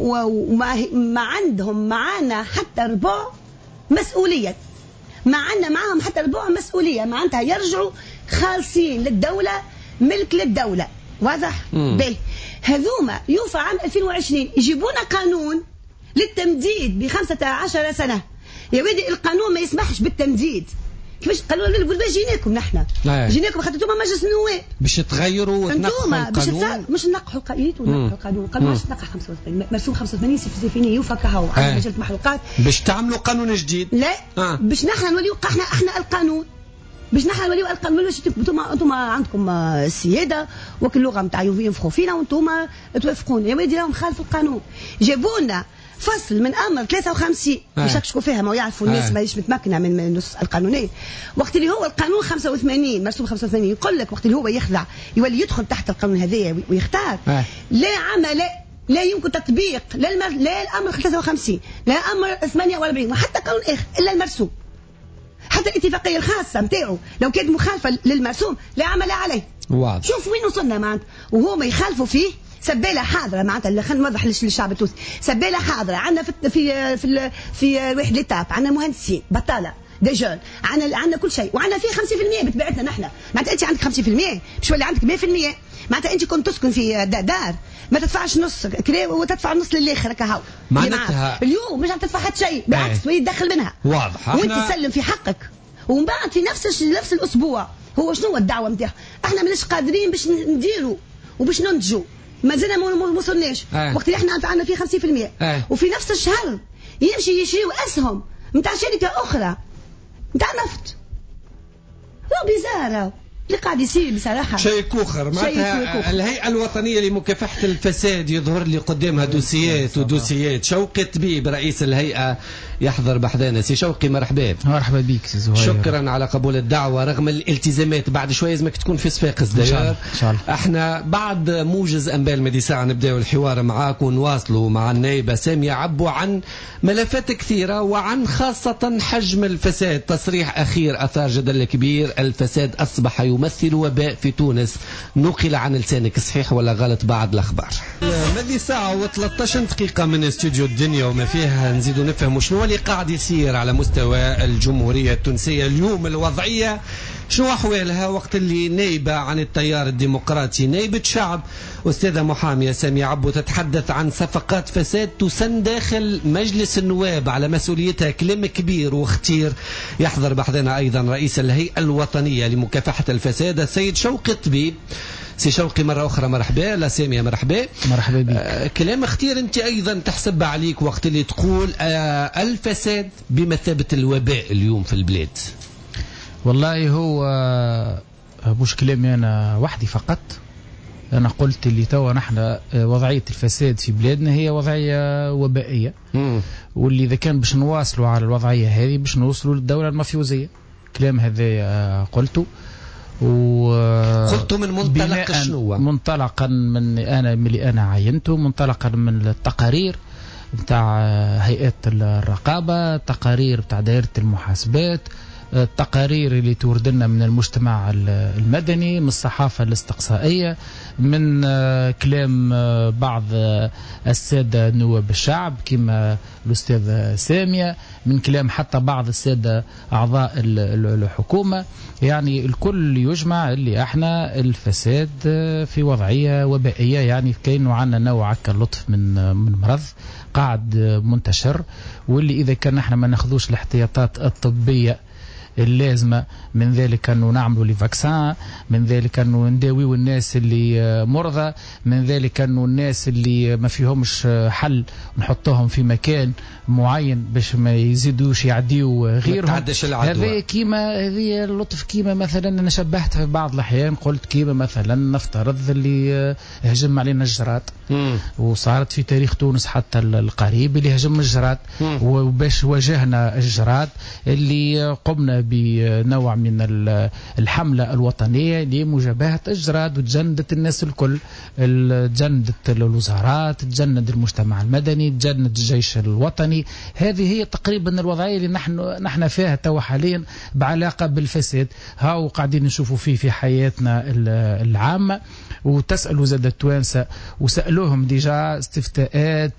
وما عندهم معانا حتى ربع مسؤوليه معاهم حتى ربع مسؤوليه معناتها يرجعوا خالصين للدوله ملك للدوله واضح باهي. هذوما يوفى عام 2020 يجيبونا قانون للتمديد ب15 سنه. يا ودي القانون ما يسمحش بالتمديد. كيفاش قالوا لنا جيناكم نحن جيناكم خاطر انتم مجلس النواب باش تغيروا وتنقحوا القانون مش نقحوا القانون قالوا مش نقح 85 مرسوم 85 سيفيني يوفى كهو على مجله محروقات باش تعملوا قانون جديد. لا باش نحن نوليو احنا القانون باش نحن نوليو القانون انتم عندكم السياده وكل اللغه نتاع ينفخوا فينا وانتم توافقون يا ولدي راهم خالفوا القانون. جابونا فصل من امر 53 يشكشكوا فيها ما يعرفوا الناس ماهيش متمكنه من النص القانونيه. وقت اللي هو القانون 85 مرسوم 85 يقول لك وقت اللي هو يخضع يولي يدخل تحت القانون هذايا ويختار لا عمل لا يمكن تطبيق لا الامر 53 لا امر 48 وحتى قانون اخر الا المرسوم. حتى الاتفاقيه الخاصه نتاعو لو كانت مخالفه للمرسوم لا عمل عليه. واضح. شوف وين وصلنا معناتها وهو ما يخالفوا فيه. سبالة حاضرة معناتها خلينا نوضح للشعب التونسي. سبالة حاضرة عندنا في واحد ليتاب عندنا مهندسين بطالة دي جون عندنا كل شيء وعندنا فيه 50% بتبعتنا نحن. معناتها انت عندك 50% باش يولي عندك 100%. معناتها انت كنت تسكن في دار ما تدفعش نص كريم وتدفع النص للاخر هكا معناتها اليوم مش عم تدفع حتى شيء بالعكس يتدخل منها. واضح. وانت تسلم في حقك ومن بعد في نفس الاسبوع هو شنو الدعوه نتاعه. احنا ماناش قادرين باش نديروا وباش ننتجوا مازلنا ما وصلناش. وقت اللي احنا عندنا فيه 50% وفي نفس الشهر يمشي يشريوا اسهم نتاع شركه اخرى نتاع نفط. لو بيزاره اللي قاعد يصير بصراحه شيء كوخر. معناتها الهيئه الوطنيه لمكافحه الفساد يظهر لي قدامها دوسيات. شوقي الطبيب رئيس الهيئه يحضر بحذانا. سي شوقي مرحبا بك سي زهير. شكرا على قبول الدعوه رغم الالتزامات. بعد شويه لازمك تكون في صفاقس داير. احنا بعد موجز انباء المدي ساعه نبداو الحوار معاك ونواصلوا مع النائبه ساميه عبو عن ملفات كثيره وعن خاصه حجم الفساد. تصريح اخير اثار جدل كبير. الفساد اصبح يمثل وباء في تونس. نقل عن لسانك صحيح ولا غلط بعد الاخبار؟ مدي ساعه و13 دقيقه من استوديو الدنيا وما فيها نزيدوا نفهم شنو اللي قاعد يصير على مستوى الجمهوريه التونسيه اليوم. الوضعيه شنو أحوالها وقت اللي نائبة عن التيار الديمقراطي، نائبة شعب أستاذة محامية سامية عبو، تتحدث عن صفقات فساد تسن داخل مجلس النواب على مسؤوليتها، كلام كبير واختير. يحضر بحثنا أيضا رئيس الهيئة الوطنية لمكافحة الفساد السيد شوقي الطبيب. سي شوقي مرة أخرى مرحبا. لا سامية مرحبا. مرحبا بك. كلام اختير أنت أيضا تحسب عليك وقت اللي تقول الفساد بمثابة الوباء اليوم في البلاد. والله هو مش كلامي أنا وحدي فقط، أنا قلت اللي توا نحن وضعية الفساد في بلادنا هي وضعية وبائية، واللي إذا كان باش نواصلوا على الوضعية هذه باش نوصلوا للدولة المافيوزية. كلام هذا قلته، قلت من منطلق شنو؟ منطلقا من اللي أنا عينته، منطلقا من التقارير بتاع هيئات الرقابة، تقارير بتاع دائرة المحاسبات، التقارير اللي تورد لنا من المجتمع المدني، من الصحافة الاستقصائية، من كلام بعض السادة نواب الشعب كما الأستاذ سامية، من كلام حتى بعض السادة أعضاء الحكومة. يعني الكل يجمع اللي احنا الفساد في وضعية وبائية، يعني كأنه عنا نوع كاللطف من مرض قاعد منتشر، واللي إذا كان احنا ما ناخذوش الاحتياطات الطبية اللازمة، من ذلك أنه نعملوا لفاكسان، من ذلك أنه نداويوا الناس اللي مرضى، من ذلك أنه الناس اللي ما فيهمش حل نحطوهم في مكان معين باش ما يزيدوش يعديوا غيرهم. هذه كيما هذه اللطف، كيما مثلا أنا شبهت في بعض الأحيان قلت كيما مثلا نفترض اللي هجم علينا الجراد، وصارت في تاريخ تونس حتى القريب اللي هجم الجراد، وباش واجهنا الجراد اللي قمنا بنوع من الحملة الوطنية لمجابهة الجراد، وتجندت الناس الكل، تجندت الوزارات، تجند المجتمع المدني، تجند الجيش الوطني. هذه هي تقريبا الوضعية اللي نحن فيها توا حاليا بعلاقة بالفساد. هاو قاعدين نشوفوا فيه في حياتنا العامة. وتسألوا زاد التوانسة وسألوهم ديجا استفتاءات،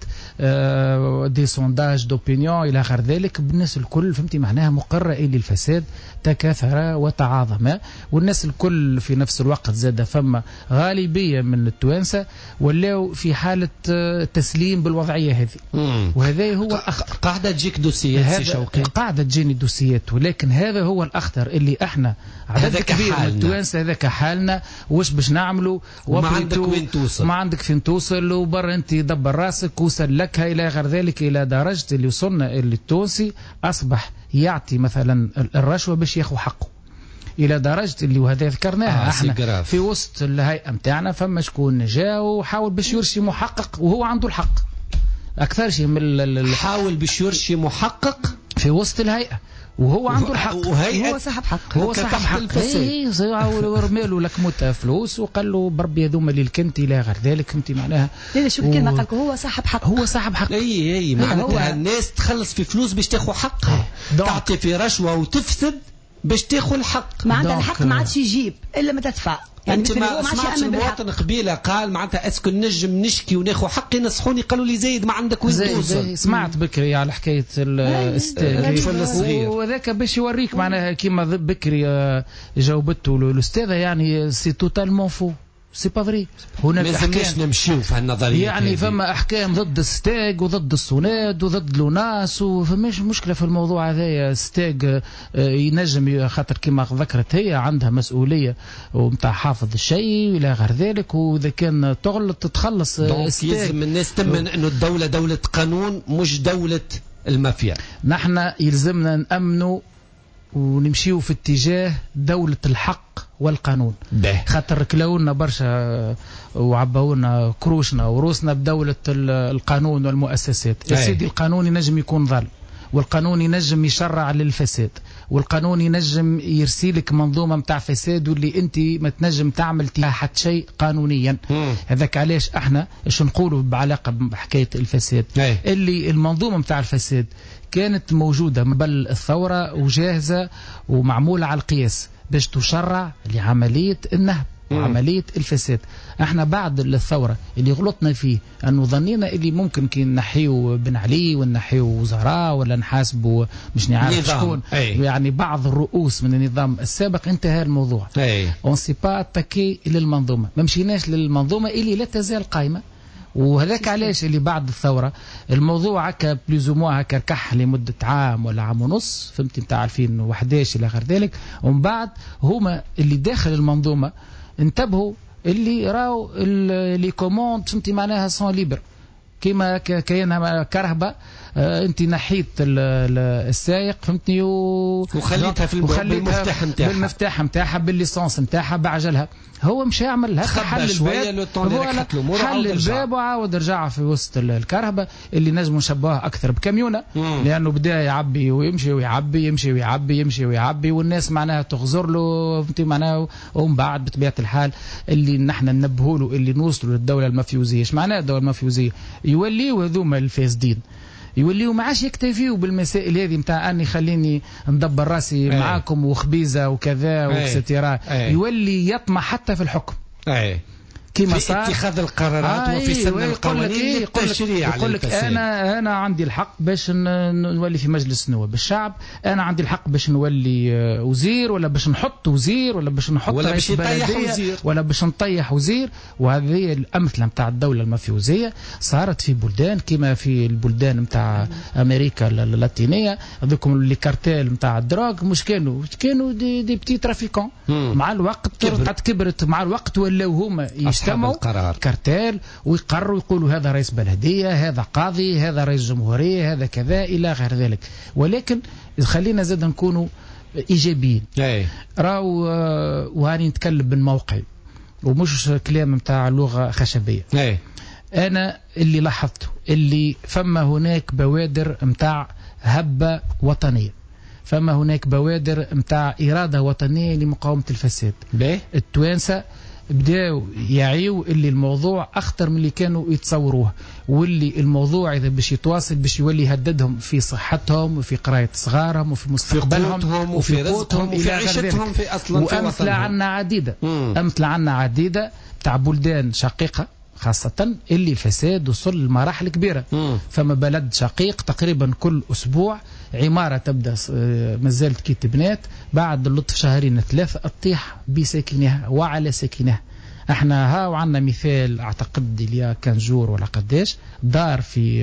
دي سونداج دوبينيون إلى آخر ذلك، بالناس الكل فهمتي معناها مقرة إلي الفساد تكاثر وتعاظم، والناس الكل في نفس الوقت زاد فما غالبية من التوانسة ولاو في حالة تسليم بالوضعية هذه. وهذا هو الأخطر. قاعدة تجيك دوسيات شوقي، قاعدة تجيني دوسيات، ولكن هذا هو الأخطر اللي احنا عدد كبير من التوانسة هذاك حالنا. وش باش نعملوا؟ وما عندك وين توصل، ما عندك فين توصل، وبر انت دبر راسك وسلكها الى غير ذلك، الى درجة اللي وصلنا اللي التونسي اصبح يعطي مثلا الرشوة باش ياخذ حقه، الى درجة اللي وهذا ذكرناها احنا في وسط الهيئة متاعنا فما شكون جاء وحاول باش يرشي محقق وهو عنده الحق اكثر شيء من حاول باش يرشي محقق في وسط الهيئة وهو عنده الحق، وهو صاحب حق، هو صاحب حق. ورميله لك موتا فلوس وقال له بربي هذوما اللي كنت الى غير ذلك انت معناها. شوف الكلمه قالك هو صاحب حق، هو صاحب حق. اي معناتها الناس تخلص في فلوس باش تاخذ حقها، تعطي في رشوه وتفسد باش تاخذ الحق. ما عندها الحق ما عادش يجيب الا ما تدفع. يعني انت ما سمعتش المواطن قبيله قال معناتها اسكو نجم نشكي وناخذ حقي؟ نصحوني قالوا لي زايد ما عندك وين توصل. سمعت بكري على حكايه الطفل الصغير وذاك باش يوريك معناها كيما بكري جاوبته الاستاذه، يعني سي توتالمون فو، سي با فري. هناك احكام نمشيو في النظريه، يعني فما احكام ضد ستاج وضد الصوناد وضد لوناس، وفماش مشكله في الموضوع هذايا. ستاج ينجم خاطر كما ذكرت هي عندها مسؤوليه ومتاع حافظ الشيء الى غير ذلك، واذا كان تغلط تتخلص. يلزم الناس تمن انه الدوله دوله قانون مش دوله المافيا. نحن يلزمنا نامنوا ونمشيو في اتجاه دولة الحق والقانون، خاطر كلاونا برشا وعباونا كروشنا وروسنا بدولة القانون والمؤسسات. يا سيدي القانون ينجم يكون ظالم، والقانون ينجم يشرع للفساد، والقانون ينجم يرسيلك منظومة متاع فساد واللي انت ما تنجم تعمل تها حتى شيء قانونيا. هذاك علاش احنا ايش نقولوا بعلاقة بحكاية الفساد، اللي المنظومة متاع الفساد كانت موجودة قبل الثورة وجاهزة ومعمولة على القياس باش تشرع لعملية النهب وعملية الفساد. احنا بعد الثورة اللي غلطنا فيه انه ظنينا اللي ممكن كي نحيو بن علي ونحيو وزراء ولا نحاسبوا مش نعرف شكون يعني بعض الرؤوس من النظام السابق، انتهى الموضوع. اون سي با اتاكي للمنظومة، ما مشيناش للمنظومة اللي لا تزال قائمة. وهذاك علاش اللي بعد الثورة الموضوع هكا بليزو موا هكا ركح لمدة عام ولا عام ونص، فهمتي، نتاع 2011 إلى غير ذلك. ومن بعد هما اللي داخل المنظومة انتبهوا اللي راو لي كوموند، فهمتي معناها سون ليبر، كيما كاينها كرهبة انت نحيت السائق، فهمتني، وخليتها في بالمفتاح نتاعها بالليسانس نتاعها بعجلها. هو مش يعمل هكا، حل الباب وعاود رجع في وسط الكرهبة اللي نجم نشبهها اكثر بكاميونه، لانه بدا يعبي ويمشي ويعبي يمشي ويعبي يمشي ويعبي، والناس معناها تغزر له، فهمتي معناها. ومن بعد بطبيعه الحال اللي نحن ننبهوا له اللي نوصلوا للدوله المافيوزيه. ايش معناها الدوله المافيوزيه؟ يوليوا هذوما الفاسدين يوليوا ما عادش يكتفيوا بالمسائل هذه نتاع اني خليني ندبر راسي معاكم وخبيزه وكذا وكستيرا، يولي يطمع حتى في الحكم كيما صار في اتخاذ القرارات وفي سن القوانين للتشريع. يقول لك انا عندي الحق باش نولي في مجلس النواب بالشعب، انا عندي الحق باش نولي وزير ولا باش نحط وزير ولا باش نحط رئيس بلديه ولا باش نطيح وزير. وهذه الامثله نتاع الدوله المافيوزيه صارت في بلدان كيما في البلدان نتاع امريكا اللاتينيه. هذوكم اللي كارتيل نتاع الدراغ مش كانوا دي بتي ترافيكون، مع الوقت كبرت مع الوقت ولاو هما يجتمعوا كارتيل ويقرروا يقولوا هذا رئيس بلدية، هذا قاضي، هذا رئيس جمهورية، هذا كذا إلى غير ذلك. ولكن خلينا زاد نكونوا إيجابيين. راو وهاني نتكلم بالموقع ومش كلام متاع لغة خشبية. أنا اللي لاحظته اللي فما هناك بوادر متاع هبة وطنية، فما هناك بوادر متاع إرادة وطنية لمقاومة الفساد. التوانسة بداوا يعيوا اللي الموضوع أخطر من اللي كانوا يتصوروه، واللي الموضوع إذا باش يتواصل باش يولي يهددهم في صحتهم وفي قراية صغارهم وفي مستقبلهم وفي رزقهم وفي عيشتهم في أصلا. وأمثلة عنا عديدة، أمثلة عنا عديدة تاع بلدان شقيقة خاصة اللي الفساد وصل لمراحل كبيرة. فما بلد شقيق تقريبا كل أسبوع عمارة تبدأ مازالت كي تبنات بعد اللطف شهرين ثلاثة تطيح بساكنها وعلى ساكنها. احنا ها وعنا مثال اعتقد اللي كان جور ولا قداش دار في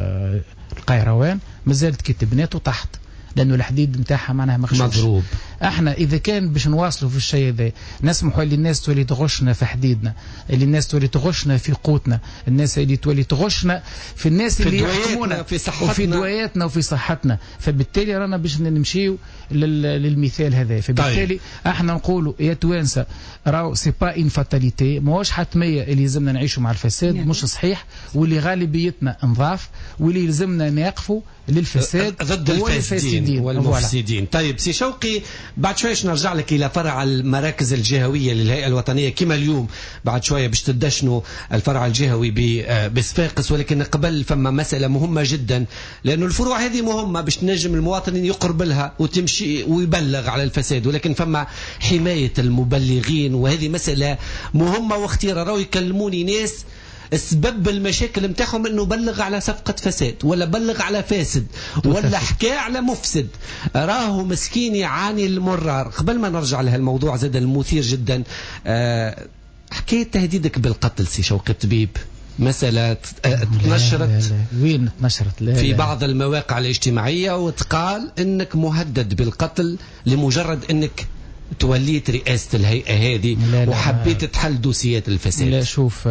القيروان مازالت كي تبنات وتحت لانه الحديد نتاعها معناها مضروب. احنا اذا كان باش نواصلوا في الشيء هذا نسمحوا اللي الناس تولي تغشنا في حديدنا، اللي الناس تولي تغشنا في قوتنا، الناس اللي تولي تغشنا في الناس اللي يحكمونا وفي دواياتنا وفي صحتنا، فبالتالي رانا باش نمشيو للمثال هذا. فبالتالي احنا نقولوا يا توانسه راهو سي با ان فاتاليتي، ماهوش حتميه اللي يلزمنا نعيشوا مع الفساد، مش صحيح، واللي غالبيتنا نضاف، واللي يلزمنا نقفوا للفساد ضد الفاسدين والمفسدين. طيب سي شوقي بعد شوية نرجع لك إلى فرع المراكز الجهوية للهيئة الوطنية كما اليوم بعد شوية باش تدشنوا الفرع الجهوي بصفاقس، ولكن قبل فما مسألة مهمة جدا لأنه الفروع هذه مهمة باش نجم المواطن يقرب لها وتمشي ويبلغ على الفساد، ولكن فما حماية المبلغين وهذه مسألة مهمة واختيار. راهو يكلموني ناس اسباب المشاكل متاعهم انه بلغ على صفقة فساد ولا بلغ على فاسد ولا حكى على مفسد، راهو مسكين يعاني المرار. قبل ما نرجع لها الموضوع زاد المثير جدا، حكاية تهديدك بالقتل سي شوقي الطبيب، مسألة تنشرت وين تنشرت في بعض المواقع الاجتماعية وتقال انك مهدد بالقتل لمجرد انك توليت رئاسة الهيئة هذه وحبيت تحل دوسيات الفساد. لا شوف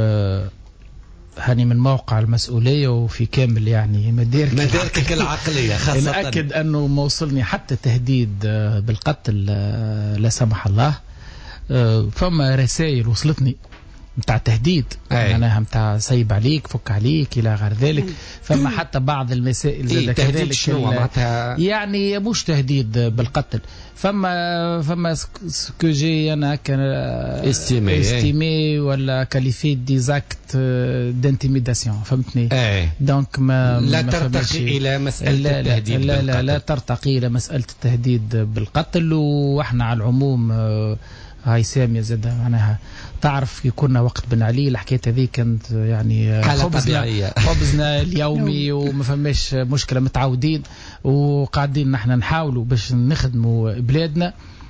هاني من موقع المسؤولية وفي كامل يعني مداركك العقلية خاصة نأكد أنه ما وصلني حتى تهديد بالقتل لا سمح الله. فما رسائل وصلتني متاع تهديد معناها متاع سيب عليك فك عليك إلى غير ذلك. فما حتى بعض المسائل كذلك يعني مش تهديد بالقتل. فما سكوجي أنا كان استيمي ولا كاليفي ديزاكت دانتيميداسيون، فهمتني؟ دونك لا ترتقي إلى مسألة التهديد لا ترتقي إلى مسألة التهديد بالقتل. وإحنا على العموم هاي سامية زاد معناها تعرف كي كنا وقت بن علي الحكاية هذه كانت يعني خبزنا اليومي وما فماش مشكلة متعودين وقاعدين نحن نحاولوا باش نخدموا بلادنا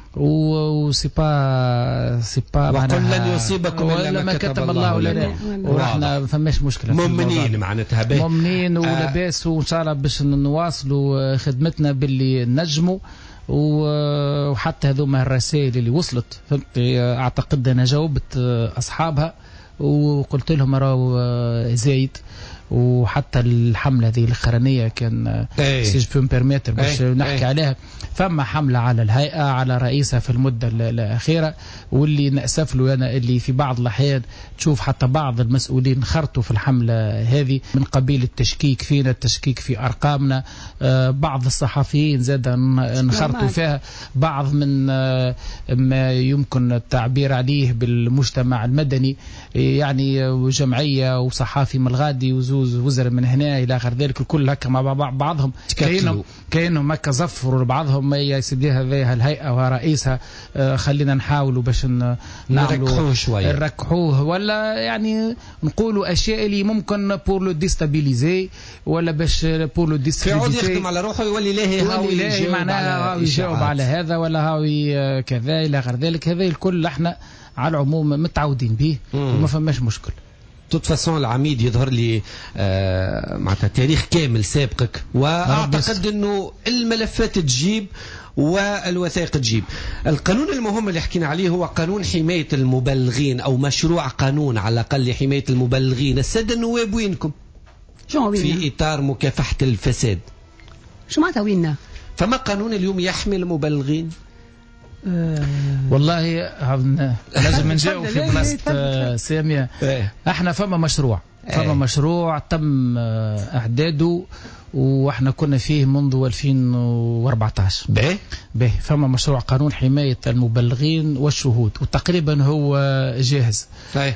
وسيبا وقل لن يصيبكم الا ما كتب الله لنا ونحن ما فماش مشكله مؤمنين معناتها مؤمنين ولاباس وان شاء الله باش نواصلوا خدمتنا باللي نجموا وحتى هذوما الرسائل اللي وصلت فهمت اعتقد انا جاوبت اصحابها وقلت لهم راهو زايد وحتى الحمله هذه الاخرانيه كان سيج بيم بيرميتر باش نحكي عليها فما حمله على الهيئه على رئيسها في المده الاخيره واللي ناسف له انا اللي في بعض الاحيان تشوف حتى بعض المسؤولين خرطوا في الحمله هذه من قبيل التشكيك فينا التشكيك في ارقامنا بعض الصحفيين زاد انخرطوا فيها بعض من ما يمكن التعبير عليه بالمجتمع المدني يعني جمعيه وصحافي من الغادي وزراء من هنا الى اخر ذلك الكل هكا مع بعضهم كانهم هكا زفروا بعضهم يا سيدي هذه الهيئه ورئيسها خلينا نحاولوا باش نركحوه شويه نركحوه ولا يعني نقولوا اشياء اللي ممكن بور لو ديستابيليزي ولا باش بور لو ديستابيليزي يعود يخدم على روحه يولي لاهي معناها يجاوب على هذا ولا هاوي كذا الى اخر ذلك هذا الكل احنا على العموم متعودين به وما فماش مشكل. توت فاسون العميد يظهر لي معناتها تاريخ كامل سابقك واعتقد انه الملفات تجيب والوثائق تجيب. القانون المهم اللي حكينا عليه هو قانون حماية المبلغين او مشروع قانون على الاقل لحماية المبلغين. السادة النواب وينكم في اطار مكافحة الفساد؟ شو معناتها ويننا؟ فما قانون اليوم يحمي المبلغين؟ والله لازم نجاوب في بلاصة سامية. احنا فما مشروع تم اعداده واحنا كنا فيه منذ 2014 به فما مشروع قانون حماية المبلغين والشهود وتقريبا هو جاهز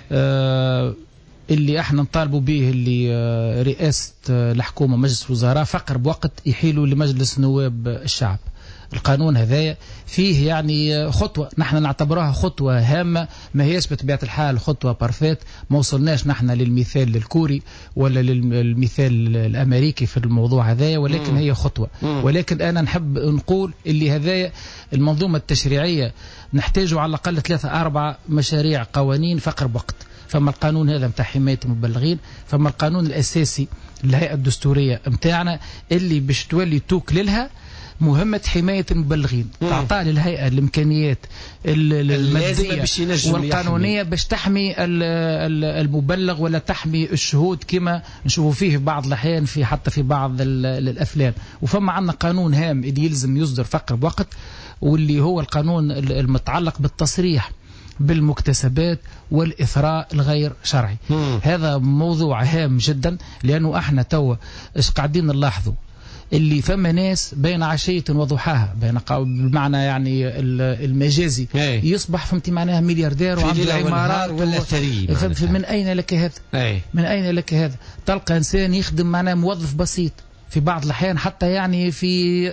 اللي احنا نطالبوا به اللي رئاسة الحكومة مجلس وزراء فقر بوقت يحيلوا لمجلس نواب الشعب. القانون هذا فيه يعني خطوة نحن نعتبرها خطوة هامة ما هيش بطبيعة الحال خطوة بارفيت ما وصلناش نحن للمثال الكوري ولا للمثال الأمريكي في الموضوع هذا ولكن هي خطوة ولكن أنا نحب نقول اللي هذا المنظومة التشريعية نحتاجوا على الأقل 3-4 مشاريع قوانين فقر بوقت. فما القانون هذا متاع حماية المبلغين فما القانون الأساسي الهيئة الدستورية متاعنا اللي باش تولي توكللها مهمة حماية المبلغين تعطى للهيئة الإمكانيات المادية والقانونية باش تحمي المبلغ ولا تحمي الشهود كما نشوفوا فيه بعض الأحيان في حتى في بعض الأفلام. وفما عندنا قانون هام اللي يلزم يصدر فقر بوقت واللي هو القانون المتعلق بالتصريح بالمكتسبات والإثراء الغير شرعي. هذا موضوع هام جدا لأنه احنا توا ايش قاعدين نلاحظوا اللي فما ناس بين عشية وضحاها بمعنى يعني المجازي يصبح فهمتي معناها ملياردير وعنده عمارات ولا ثري. من أين لك هذا؟ من أين لك هذا؟ تلقى إنسان يخدم معناه موظف بسيط في بعض الأحيان حتى يعني في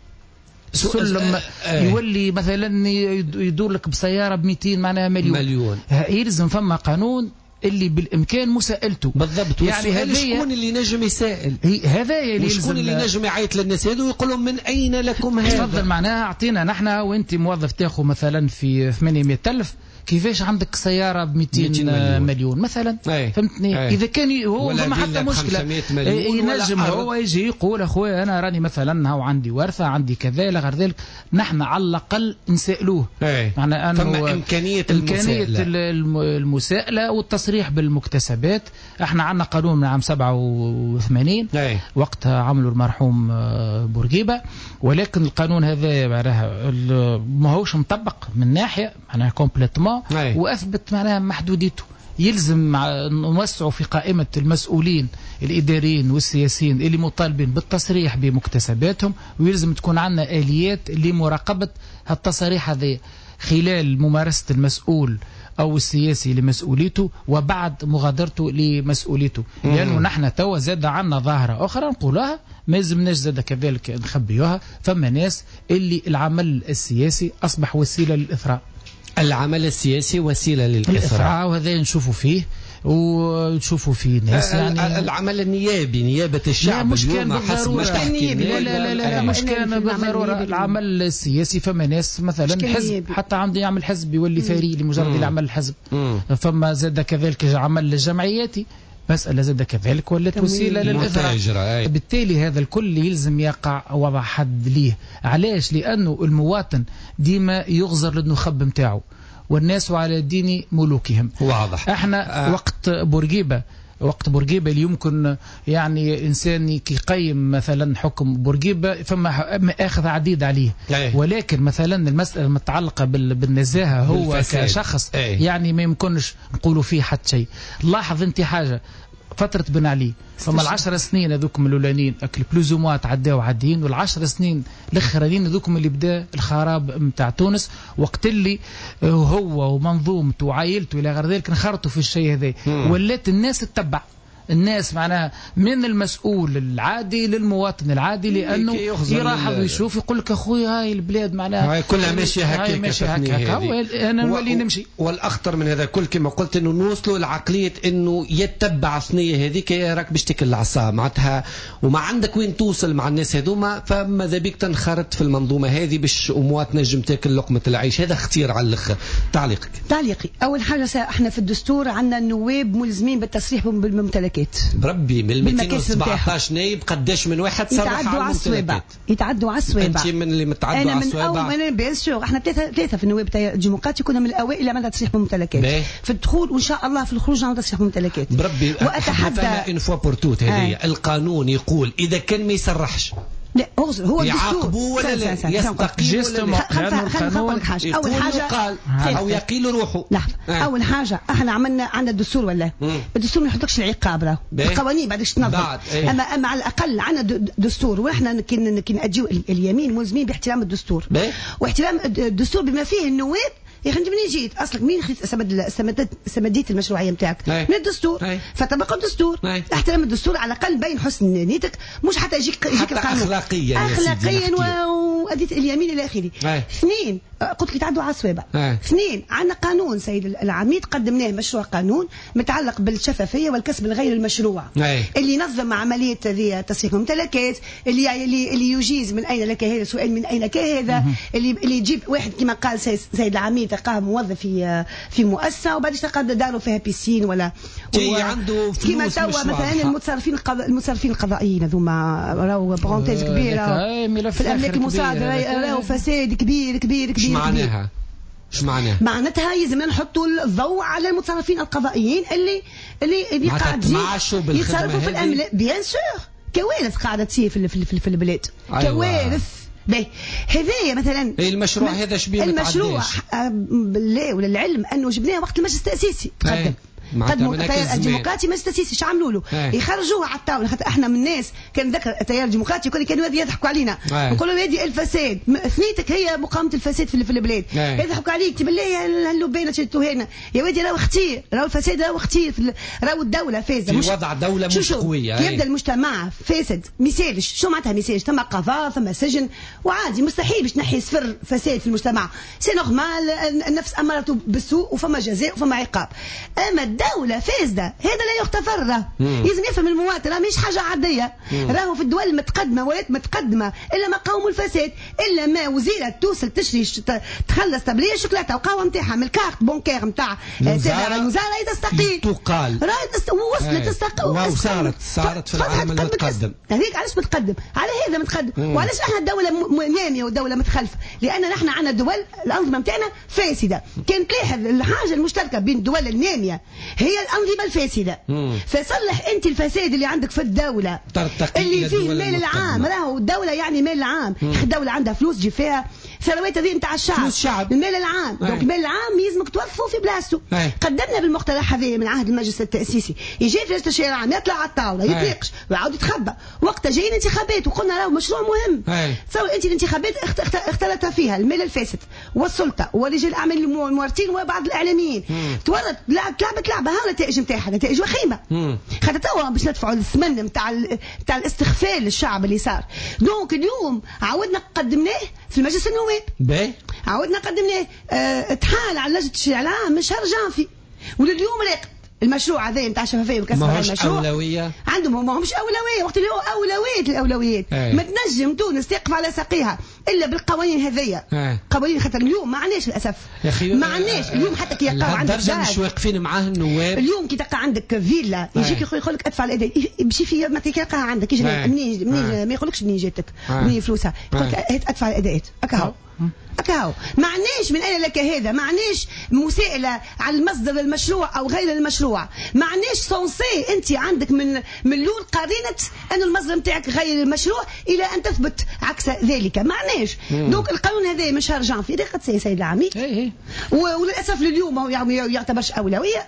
سلم يولي مثلا يدور لك بسيارة ب200 معناها مليون. يلزم فما قانون اللي بالامكان مساءلته بالضبط يعني هذا شكون اللي نجم يسائل هذا اللي شكون اللي نجم يعيط للناس هذو ويقول لهم من اين لكم هذا تفضل معناها اعطينا نحن وانت موظف تاخذ مثلا في 800,000 كيفاش عندك سيارة ب200 مليون مثلا فهمتني اذا كان هو ما حتى مشكلة ينجم هو يجي يقول اخويا انا راني مثلا هو عندي ورثة عندي كذا الى غير ذلك نحن على الاقل نسائلوه معنى انه امكانية المساءلة والتصريح بالمكتسبات. احنا عندنا قانون من عام 87 وقتها عملوا المرحوم بورقيبة ولكن القانون هذا ما هوش مطبق من ناحية معناها كومبليتمون واثبت معناها محدوديته. يلزم نوسعوا في قائمة المسؤولين الإداريين والسياسيين اللي مطالبين بالتصريح بمكتسباتهم ويلزم تكون عندنا آليات لمراقبة التصاريح هذه خلال ممارسة المسؤول أو السياسي لمسؤوليته وبعد مغادرته لمسؤوليته لأنه نحن توا زاد عنا ظاهرة أخرى نقولها ما يلزمناش زاد كذلك نخبيوها. فما ناس اللي العمل السياسي أصبح وسيلة للإثراء العمل السياسي وسيلة للإثراء، وهذا نشوفوا فيه وتشوفوا فيه ناس يعني العمل النيابي، نيابة الشعب اليوم حسب ما تحكي. لا مش كان بالضرورة العمل السياسي. فما ناس مثلا حزب حتى عنده يعمل حزب يولي ثري لمجرد يعمل الحزب. فما زاد كذلك عمل الجمعياتي، مسألة زاد كذلك ولت وسيلة للإثراء. بالتالي هذا الكل يلزم يقع وضع حد ليه. علاش؟ لأنه المواطن ديما يغزر للنخب متاعه والناس على دين ملوكهم. واضح. احنا وقت بورقيبة اللي يمكن يعني إنسان يقيم مثلا حكم بورقيبة فما مآخذ عديد عليه. ولكن مثلا المسألة المتعلقة بالنزاهة هو كشخص يعني ما يمكنش نقولوا فيه حتى شيء. لاحظ انت حاجة، فترة بن علي فما 10 سنين هذوكم الأولانيين أكل بلوز وموا تعداو عاديين، وال10 سنين الأخرانيين هذوكم اللي بدا الخراب متاع تونس، وقت اللي هو ومنظومته وعائلته إلى غير ذلك انخرطوا في الشيء هذا. ولات الناس تتبع الناس معناها من المسؤول العادي للمواطن العادي، لأنه يلاحظ ويشوف يقول لك أخوي هاي البلاد معناها كلها ماشية هكا أنا نولي نمشي. والأخطر من هذا كل كما قلت إنه نوصلوا لعقلية إنه يتبع الثنية هذيك راك باش تكل العصا معناتها، وما عندك وين توصل مع الناس هذوما، فماذا بيك تنخرط في المنظومة هذه باش أموات نجم تاكل لقمة العيش. هذا اختيار على الأخر. تعليقي أول حاجة احنا في الدستور عندنا النواب ملزمين بالتصريح بالممتلكات. بربي من 217 نايب قداش من واحد صرح على الممتلكات؟ يتعدوا على الصوابع. انت من اللي متعدوا على الصوابع. انا بيان سور احنا ثلاثه في النواب الديمقراطي كنا من الاوائل اللي عملنا تصريح بالممتلكات في الدخول، وان شاء الله في الخروج نعمل تصريح بالممتلكات. بربي واتحدى ان فوا بورتوت هذه القانون يقول اذا كان ما يصرحش لا أغزر هو يعاقبوا ولا لا يستقيل ولا لا. خلينا حاجة. أول حاجة قال أو يقيل روحه. أول حاجة احنا عملنا عندنا الدستور ولا الدستور ما يحطكش العقاب راه القوانين بعدش تنظم. أما على الأقل عندنا دستور، ونحن كن أجيو اليمين ملزمين باحترام الدستور واحترام الدستور بما فيه النواب. يا اخي انت منين جيت اصلك؟ مين سمديت المشروعيه نتاعك؟ من الدستور. فطبق الدستور، احترم الدستور على الاقل بين حسن نيتك، مش حتى يجيك القانون اخلاقيا واديت اليمين الى اخره. اثنين قلت لك يتعدوا على الصوابع. اثنين عندنا قانون سيد العميد قدمناه مشروع قانون متعلق بالشفافيه والكسب الغير المشروع اللي ينظم عمليه تصريح الممتلكات، اللي يجيز من اين لك هذا، سؤال من اين لك هذا، اللي يجيب واحد كما قال سيد العميد تلقاه موظف في مؤسسه وبعد تلقى داروا فيها بيسين ولا عنده فلوس كما توا مثلا المتصرفين القضائيين هذوما راهو برونتيز كبيره في الاملاك المصادره، راهو فساد كبير. ايش معناها؟ معناتها لازم نحطوا الضوء على المتصرفين القضائيين اللي قاعدين يتصرفوا في الاملاك. بيان سور كوارث قاعده تصير في البلاد. كوارث. هذايا مثلا المشروع هذا شبيه المشروع بالله وللعلم انه جبناه وقت المجلس التاسيسي قدموا التيار الديمقراطي مجلس التاسيسي. شو عملوا له؟ يخرجوه على الطاوله، خاطر احنا من الناس كان ذكر التيار الديمقراطي كانوا يضحكوا علينا نقولوا هذه الفساد ثنيتك هي مقاومه الفساد في البلاد. يضحكوا عليك بالله اللبانه شدتوا هنا يا ودي، راهو خطير، راهو الفساد راهو خطير، راهو الدوله فاسده، مش وضع دوله مش قويه. يبدا المجتمع فاسد ميسالش. شو معناتها ميسالش؟ ثم قضاء ثم سجن وعادي، مستحيل باش تنحي صفر فساد في المجتمع. سي نورمال، النفس امرته بالسوء وفما جزاء وفما عقاب. اما الدولة فاسدة هذا لا يغتفر. لازم يفهم المواطن راه مش حاجة عادية. راهو في الدول المتقدمة ولات متقدمة إلا ما قاوموا الفساد، إلا ما وزيرة توصل تشري تخلص تبلية شوكولاتة وقهوة نتاعها من الكارت بونكير نتاع الوزارة تستقيل. تقال وصلت تستقيل صارت في العالم المتقدم. هذيك علاش متقدم؟ على هذا متقدم. وعلاش احنا الدولة نامية والدولة متخلفة؟ لأن نحن عندنا دول الأنظمة نتاعنا فاسدة. كان تلاحظ الحاجة المشتركة بين الدول النامية هي الأنظمة الفاسدة. فصلح أنت الفساد اللي عندك في الدولة اللي فيه المال العام. راهو الدولة يعني مال العام. الدولة عندها فلوس تجي فيها ثروات هذه نتاع الشعب، المال العام. دونك المال العام يلزمك توظفه في بلاصته. قدمنا بالمقترح هذا من عهد المجلس التأسيسي، يجي في رئاسة الشارع العام يطلع على الطاولة يتناقش ويعاود يتخبى. وقت وقتها جايين انتخابات وقلنا راهو مشروع مهم. تصور انت الانتخابات اختلط فيها المال الفاسد والسلطه ورجال الاعمال المورطين وبعض الاعلاميين. تورط لعبه ها النتائج نتاعها نتائج وخيمه. خاطر توا باش ندفعوا الثمن نتاع الاستغفال الشعب اللي صار. دونك اليوم عاودنا قدمناه في المجلس النواب. عاودنا قدمناه تحال على لجنه التشريع العام من شهر جانفي ولليوم راقد المشروع هذا نتاع شفافيه وكسب المشروع أولوية. عندهم ما همش اولويه وقت اللي هو اولويه الاولويات. ما تنجم تونس تقف على ساقيها الا بالقوانين هذيا. قوانين خاطر اليوم ما عندناش للاسف ما عندناش اليوم حتى كي يلقاو عندك درجه مش واقفين معاه النواب. اليوم كي تلقى عندك فيلا يجيك يقول لك ادفع الاداء يمشي في ما تلقاها عندك يجي منين ما يقولكش منين جاتك منين فلوسها يقول لك ادفع الاداءات هكا هو ما عناش من أين لك هذا ما عناش مسائلة على المصدر المشروع أو غير المشروع ما عناش سونسي أنت عندك من الأول قارنة أن المصدر متاعك غير المشروع إلى أن تثبت عكس ذلك ما عناش. دوك القانون هذا من شهر جانفي قد سيد العميد وللأسف لليوم هو يعتبرش أولوية.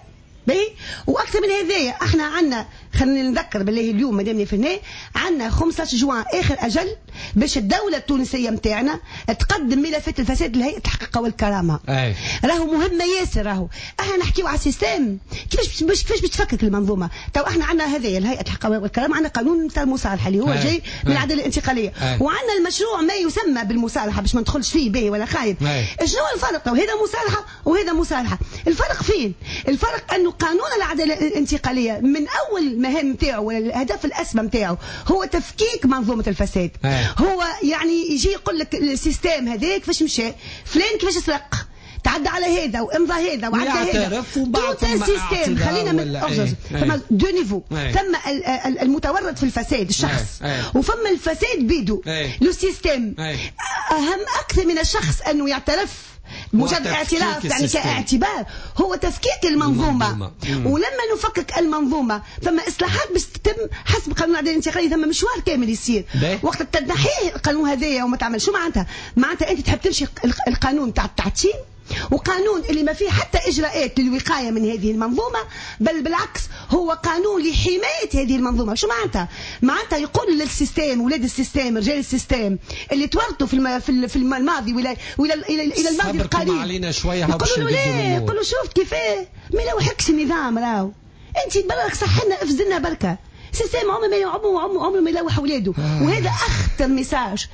واكثر من هذايا احنا عندنا خلينا نذكر بالله اليوم مادام في هنا عندنا 15 جوان اخر اجل باش الدوله التونسيه نتاعنا تقدم ملفات الفساد لهيئه الحقيقه والكرامه. راهو مهمه ياسر. راهو احنا نحكيو على السيستم كيفاش بتفكك المنظومه. تو احنا عندنا هذايا الهيئه الحقيقه والكرامه عندنا قانون نتاع المصالحه اللي هو جاي من العداله الانتقاليه وعندنا المشروع ما يسمى بالمصالحه باش ما ندخلش فيه به ولا خايب. شنو الفرق؟ وهذا مصالحه وهذا مصالحه. الفرق فين؟ الفرق انه قانون العداله الانتقاليه من اول مهام نتاعو والهدف الاسمى نتاعو هو تفكيك منظومه الفساد. هو يعني يجي يقول لك السيستم هذاك كيفاش مشى فلان كيفاش سرق تعدى على هذا وامضى هذا وعدى هذا توت السيستم. خلينا من ثم دو نيفو ثم المتورط في الفساد الشخص وثم الفساد بيدو لو سيستم. اهم اكثر من الشخص انه يعترف مجرد اعتراف يعني كاعتبار هو تفكيك المنظومة. ولما نفكك المنظومة ثم إصلاحات باش تتم حسب قانون العدالة الانتقالية ثم مشوار كامل يصير وقت تنحيه القانون هذايا وما تعمل شو معناتها أنت تحب تمشي القانون تاع التعتيم وقانون اللي ما فيه حتى إجراءات للوقاية من هذه المنظومة بل بالعكس هو قانون لحماية هذه المنظومة. شو معناتها يقول للسيستم ولاد السيستم رجال السيستم اللي تورطوا في الماضي إلى الماضي القريب علينا شوية يقولوا له يقولوا شوف كيفاه ما لوحكش النظام راهو أنت برك صحنا افزلنا بركة سيستم عمره ما يلوح اولاده. وهذا اخطر مساج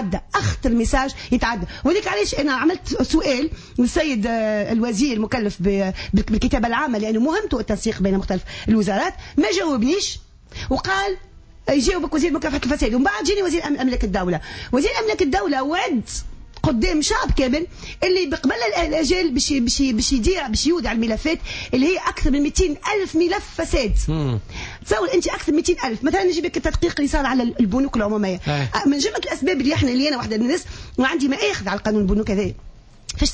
يتعدى وذلك علاش انا عملت سؤال للسيد الوزير المكلف بالكتابه العامه لانه مهمته التنسيق بين مختلف الوزارات ما جاوبنيش وقال يجاوبك وزير مكافحه الفساد. ومن بعد جاني وزير املاك الدوله. وزير املاك الدوله وعد قدام شعب كامل اللي بقبل الاجال باش يودع الملفات اللي هي اكثر من 200,000 ملف فساد. تصور انت اكثر من 200,000 مثلا نجيب لك التدقيق اللي صار على البنوك العموميه من جمله الاسباب اللي انا واحده من الناس وعندي ما اخذ على قانون البنوك هذا فاش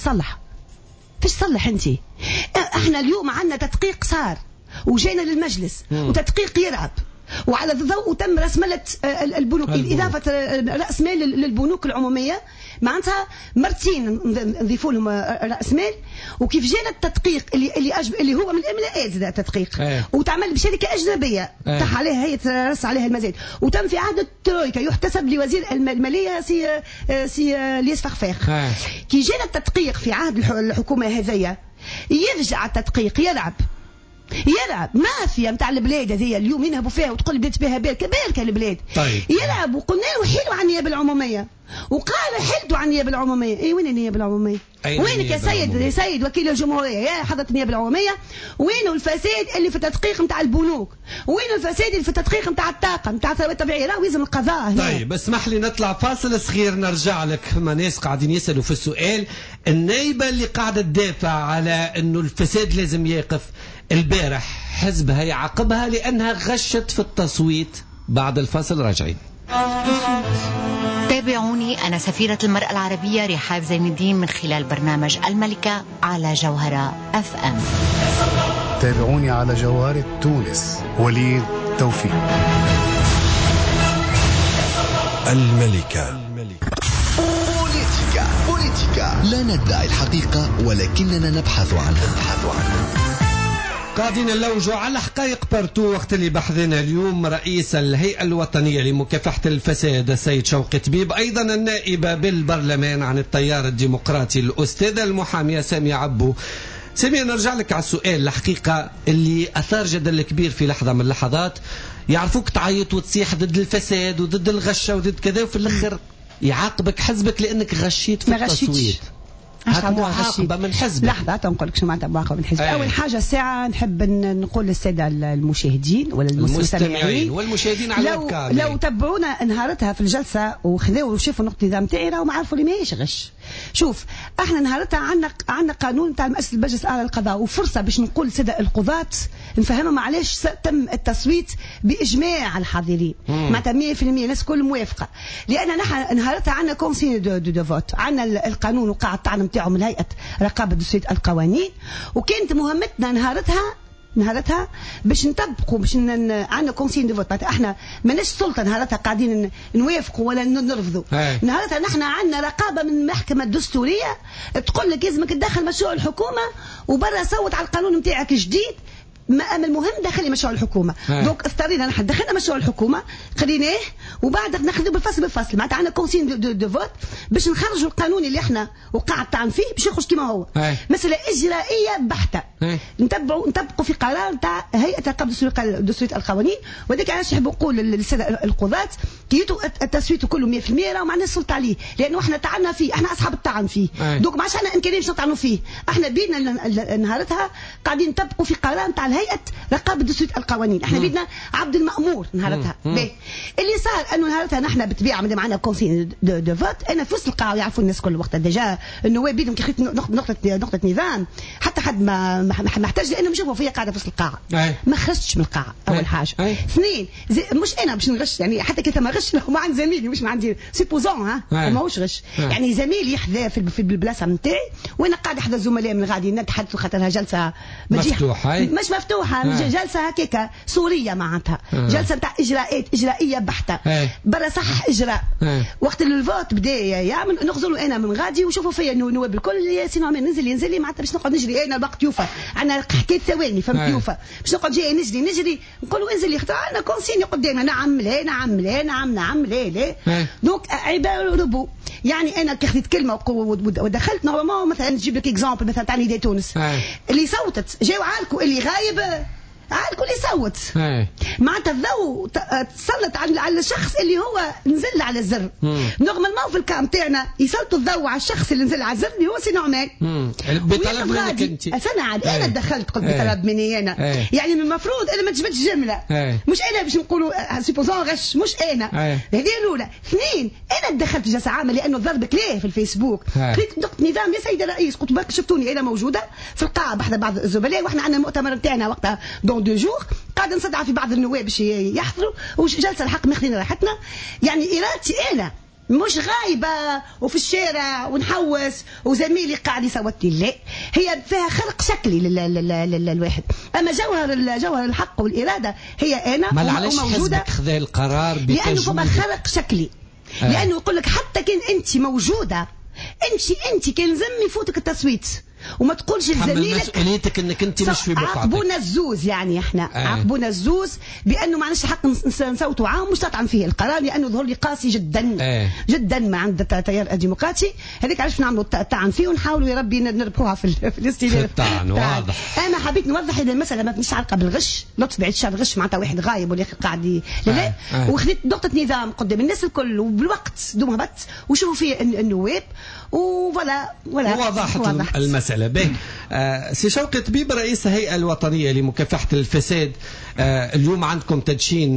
تصلح انت. احنا اليوم عندنا تدقيق صار وجينا للمجلس وتدقيق يلعب وعلى ضوء تم رسملة البنوك إضافة رأس مال للبنوك العمومية معناتها مرتين نضيفوا لهم رأس مال. وكيف جانا التدقيق اللي هو من الإملاءات ذا تدقيق وتعمل بشركة أجنبية تح عليها هي رس عليها المزاد وتم في عهد الترويكا يحتسب لوزير المالية سي ليس فخفاخ. كي جانا التدقيق في عهد الحكومة هذيا يرجع التدقيق يلعب مافيا نتاع البلاد هذه اليوم ينهبوا فيها وتقول بدات بها بالك البلاد يلعب. وقلنا له حلوا عن النيابه العموميه وقال حلتوا عن النيابه العموميه. وين النيابه العموميه؟ وينك يا سيد وكيل الجمهوريه يا حضره النيابه العموميه؟ وين الفساد اللي في التدقيق نتاع البنوك؟ وين الفساد اللي في التدقيق نتاع الطاقه نتاع الثروات الطبيعيه؟ راه لازم القضاء هنا. طيب اسمح لي نطلع فاصل صغير نرجع لك. ما ناس قاعدين يسالوا في السؤال النايبه اللي قاعده تدافع على انه الفساد لازم يقف البارح حزبها يعاقبها لأنها غشت في التصويت. بعد الفاصل راجعين. تابعوني أنا سفيرة المرأة العربية رحاب زين الدين من خلال برنامج الملكة على جوهرة FM. تابعوني على جوهرة تونس وليد توفيق. الملكة بوليتيكا لا ندعي الحقيقة ولكننا نبحث عنها. قاعدين نلوجوا على حقائق بارتو وقت اللي بحثنا اليوم رئيس الهيئة الوطنية لمكافحة الفساد السيد شوقي طبيب، أيضا النائبة بالبرلمان عن التيار الديمقراطي الأستاذة المحامية سامية عبو. سامية، نرجع لك على السؤال الحقيقة اللي أثار جدل كبير في لحظة من اللحظات. يعرفوك تعيط وتصيح ضد الفساد وضد الغشة وضد كذا، وفي الآخر يعاقبك حزبك لأنك غشيت في التصويت. معاقبة من حزب. لحظة تنقول لك شو معناتها معاقبة من حزب. أول حاجة ساعة نحب نقول للسادة المشاهدين ولا المستمعين والمشاهدين على الكامل، لو تبعونا نهارتها في الجلسة وخذوا وشوفوا نقطة النظام تاعي راهم عارفوا اللي ماهيش غش. شوف احنا نهارتها عندنا قانون تاع مؤسسة المجلس الأعلى للقضاء، وفرصة باش نقول للسادة القضاة نفهمهم علاش تم التصويت بإجماع الحاضرين معناتها 100% الناس كل موافقة، لأن نحن نهارتها عندنا كونسين دو فوت، عندنا القانون وقاعد الطعن نتاعو من هيئة رقابة دستورية القوانين، وكانت مهمتنا نهارتها باش نطبقوا باش عندنا كونسين دو فوت، معناتها احنا ماناش سلطه نهارتها قاعدين نوافقوا ولا نرفضوا. نهارتها نحن عندنا رقابه من المحكمه الدستوريه تقول لك لازمك تدخل مشروع الحكومه وبرا صوت على القانون نتاعك جديد، ما المهم داخل مشروع الحكومه. دونك اضطرينا نحن دخلنا مشروع الحكومه قريناه وبعد ناخذه بالفصل معناتها عندنا كونسين دو فوت باش نخرجوا القانون اللي احنا وقع الطعن فيه باش يخرج كما هو. مساله اجرائيه بحته. نطبقوا في قرار تاع هيئه رقابه دستوريه القوانين، وذلك علاش نحب نقول للساده القضاة كيتو التصويت كله 100% راه ما عندناش سلطه عليه، لانه احنا طعنا فيه، احنا اصحاب الطعن فيه. دونك ما عادش عندنا امكانيه باش نطعنوا فيه، احنا بيدنا نهارتها قاعدين نطبقوا في قرار تاع هيئة رقابة دستورية القوانين، احنا بيدنا عبد المأمور نهارتها. اللي صار انه نهارتها نحن بالطبيعه مادام معنا كونسين دو فوت، انا في وسط القاعه يعرفوا الناس كل وقت ديجا النواب بيدهم كي نقطه نظام، حتى حد ما محتاج، لانه نشوفوا فيها قاعده في وسط القاعه ما خرجتش من القاعه. اول حاجه. اثنين مش انا باش نغش، يعني حتى كي ما غش ما عند زميلي مش ما عندي سيبوزون ماهوش غش، يعني زميلي يحذا في البلاصه نتاعي وانا قاعد احدى الزملاء من غادي نتحدثوا خاطرها جلسه مفتوحه مش مفتوحه جلسه هكاكا سوريه معناتها جلسه نتاع اجرائيه بحته برا صح اجراء. وقت الفوت بدا يعمل نغزلوا انا من غادي وشوفوا فيا النواب الكل سينو ينزل لي معناتها باش نقعد نجري انا الوقت يوفى عندنا حكايه ثواني فهمت يوفى باش نقعد جاي نجري نقولوا انزل لي خاطر عندنا كونسيني قدامنا نعم لا دونك عباره ربو. يعني انا كي خديت كلمه ودخلت نورمالمون مثلا نجيب لك اكزامبل مثلا تاع نيدي تونس اللي صوتت جاوا عاركوا اللي غايب عاركوا اللي صوت معناتها الضوء تسلط على الشخص اللي هو نزل على الزر. نورمالمون في الكام تاعنا يسلطوا الضوء على الشخص اللي نزل على الزر اللي هو سي نورمال بطلب منك انت. انا عاد انا دخلت قلت بطلب مني انا يعني من المفروض انا ما تجبدش جمله مش انا باش نقولوا سيبوزون غش مش انا هذه الاولى. اثنين انا دخلت جلسه عامه لانه ضربك ليه في الفيسبوك قلت نقطه نظام يا سيد الرئيس قلت بالك شفتوني انا موجوده في القاعه بحذا بعض الزملاء واحنا عندنا المؤتمر نتاعنا وقتها دون 2 جور قاعد نصدع في بعض النواب باش يحضروا وجلسه الحق ماخذين راحتنا. يعني ارادتي انا مش غايبه وفي الشارع ونحوس وزميلي قاعد يصوت لي، لا هي فيها خلق شكلي للواحد، اما جوهر الحق والاراده هي انا ما علاش حزبك خذا القرار لانه فما خلق شكلي لانه يقول لك حتى كان انت موجوده انت كان لازم يفوتك التصويت وما تقولش لزميلك مسؤوليتك انك انت مش في بقعتك. عاقبونا الزوز يعني احنا عاقبونا الزوز بانه ما عندناش حق نصوتوا عام مش تطعن فيه القرار لانه ظهر لي قاسي جدا جدا ما عند التيار الديمقراطي. هذيك علاش نعملوا الطعن فيه ونحاولوا يا ربي نربحوها في الاستدلال الطعن واضح. انا حبيت نوضح ان المساله ما مش علاقه بالغش، لطف بعيد الشر غش معناتها واحد غايب ولا قاعد لا وخذيت نقطه نظام قدام الناس الكل وبالوقت دوم هبط وشوفوا فيه النواب وفوالا وضحت المسألة به. سي شوقي طبيب رئيس الهيئة الوطنية لمكافحة الفساد، اليوم عندكم تدشين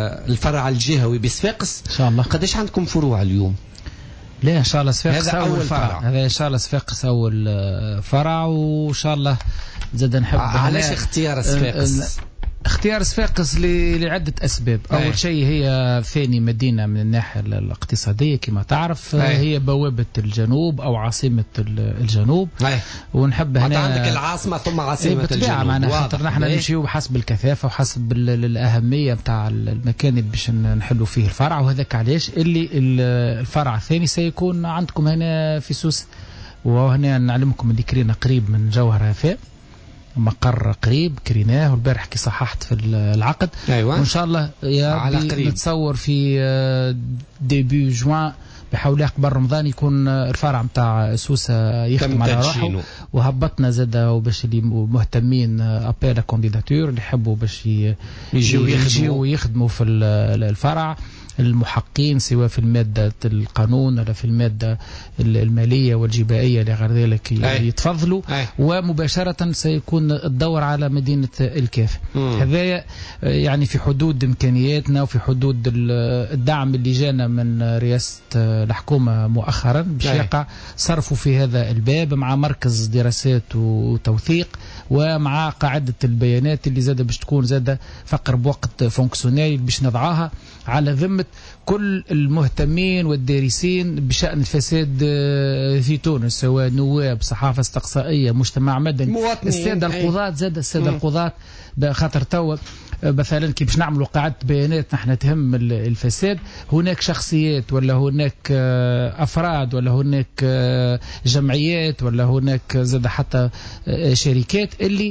الفرع الجهوي بصفاقس إن شاء الله. قديش عندكم فروع اليوم؟ لا إن شاء الله صفاقس هذا أول فرع. هذا إن شاء الله صفاقس أول فرع وإن شاء الله زاد نحب. علاش اختيار صفاقس؟ اختيار صفاقس لعدة أسباب. أول شيء هي ثاني مدينة من الناحية الاقتصادية كما تعرف هي بوابة الجنوب أو عاصمة الجنوب ونحب هنا عندك العاصمة ثم عاصمة الجنوب معنا خاطر نحن نمشيو بحسب الكثافة وحسب الأهمية بتاع المكان اللي باش نحلوا فيه الفرع. وهذاك علاش اللي الفرع الثاني سيكون عندكم هنا في سوس وهنا نعلمكم ذكرنا قريب من جوهر هفاء مقر قريب كريناه، والبارح كي صححت في العقد. أيوة. وإن شاء الله يا نتصور في ديبي جوان بحول الله قبل رمضان يكون الفرع متاع سوسة يخدم على روحه. وهبطنا زاده وباش اللي مهتمين ابيلا كونديداتور اللي يحبوا باش يجيوا ويخدموا في الفرع، المحقين سواء في المادة القانون ولا في المادة المالية والجبائية لغير ذلك يتفضلوا. ومباشرة سيكون الدور على مدينة الكاف. هذا يعني في حدود إمكانياتنا وفي حدود الدعم اللي جانا من رئاسة الحكومة مؤخرا باش يقع صرفوا في هذا الباب مع مركز دراسات وتوثيق ومع قاعدة البيانات اللي زادة باش تكون زادة فقر بوقت فونكسيونيل باش نضعها على ذمة كل المهتمين والدارسين بشأن الفساد في تونس، سواء نواب، صحافة استقصائية، مجتمع مدني، السادة القضاة. زاد السادة القضاة خاطر توا مثلا كي باش نعملوا قاعدة بيانات نحن تهم الفساد، هناك شخصيات ولا هناك أفراد ولا هناك جمعيات ولا هناك زاد حتى شركات اللي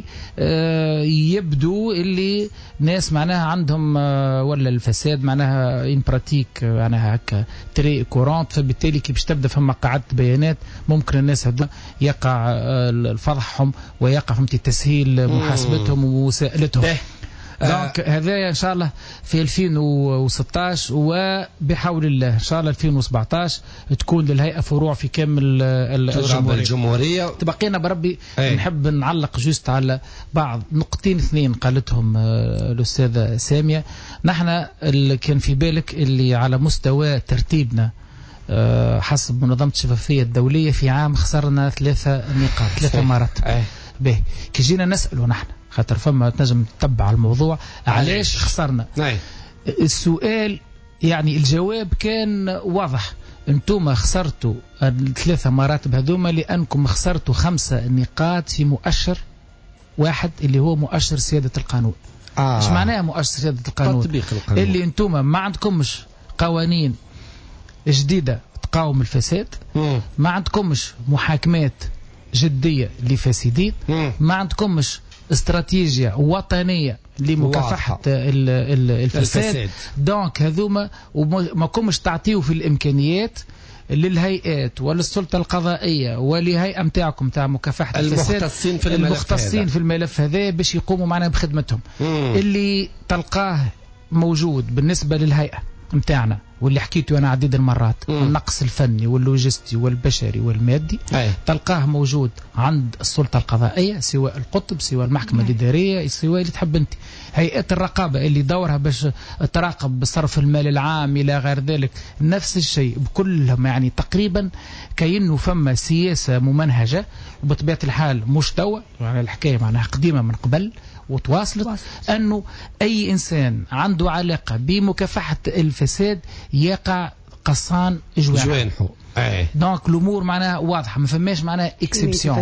يبدو اللي ناس معناها عندهم ولا الفساد معناها إن براتيك معناها هكا تري كورانت، فبالتالي كي باش تبدا فما قاعدة بيانات ممكن الناس هذو يقع فضحهم ويقع فهمتي تسهيل محاسبتهم ومساءلتهم. دونك هذا ان شاء الله في 2016 وبحول الله ان شاء الله 2017 تكون للهيئه فروع في كامل الجمهوريه. تبقينا بربي نحب نعلق جوست على بعض نقطتين اثنين قالتهم الاستاذه ساميه. نحن اللي كان في بالك اللي على مستوى ترتيبنا حسب منظمه الشفافيه الدوليه في عام خسرنا 3 نقاط 3 مرات. به كي جينا نسالوا نحن خاطر فما تنجم تتبع الموضوع علاش خسرنا. السؤال يعني الجواب كان واضح، انتم خسرتوا 3 مراتب هذوما لانكم خسرتوا 5 نقاط في مؤشر واحد اللي هو مؤشر سيادة القانون. ايش معناه مؤشر سيادة القانون؟ تطبيق القانون. اللي انتم ما عندكمش قوانين جديدة تقاوم الفساد، ما عندكمش محاكمات جدية لفاسدين، ما عندكمش استراتيجية وطنية لمكافحة الفساد. دونك هذوما وما كمش تعطيوا في الإمكانيات للهيئات وللسلطة القضائية ولهيئة متاعكم تاع مكافحة الفساد المختصين في الملف هذا باش يقوموا معنا بخدمتهم. اللي تلقاه موجود بالنسبة للهيئة متاعنا واللي حكيته أنا عديد المرات، النقص الفني واللوجستي والبشري والمادي تلقاه موجود عند السلطة القضائية، سواء القطب سواء المحكمة الإدارية سواء اللي تحب أنت. هيئات الرقابة اللي دورها باش تراقب بصرف المال العام إلى غير ذلك نفس الشيء بكلهم، يعني تقريبا كأنه فما سياسة ممنهجة وبطبيعة الحال مش توا، يعني الحكاية معناها قديمة من قبل وتواصلت أنه أي إنسان عنده علاقة بمكافحة الفساد يقع قصان جوانحه. دونك الامور معناها واضحه، ما فماش معناها اكسبسيون.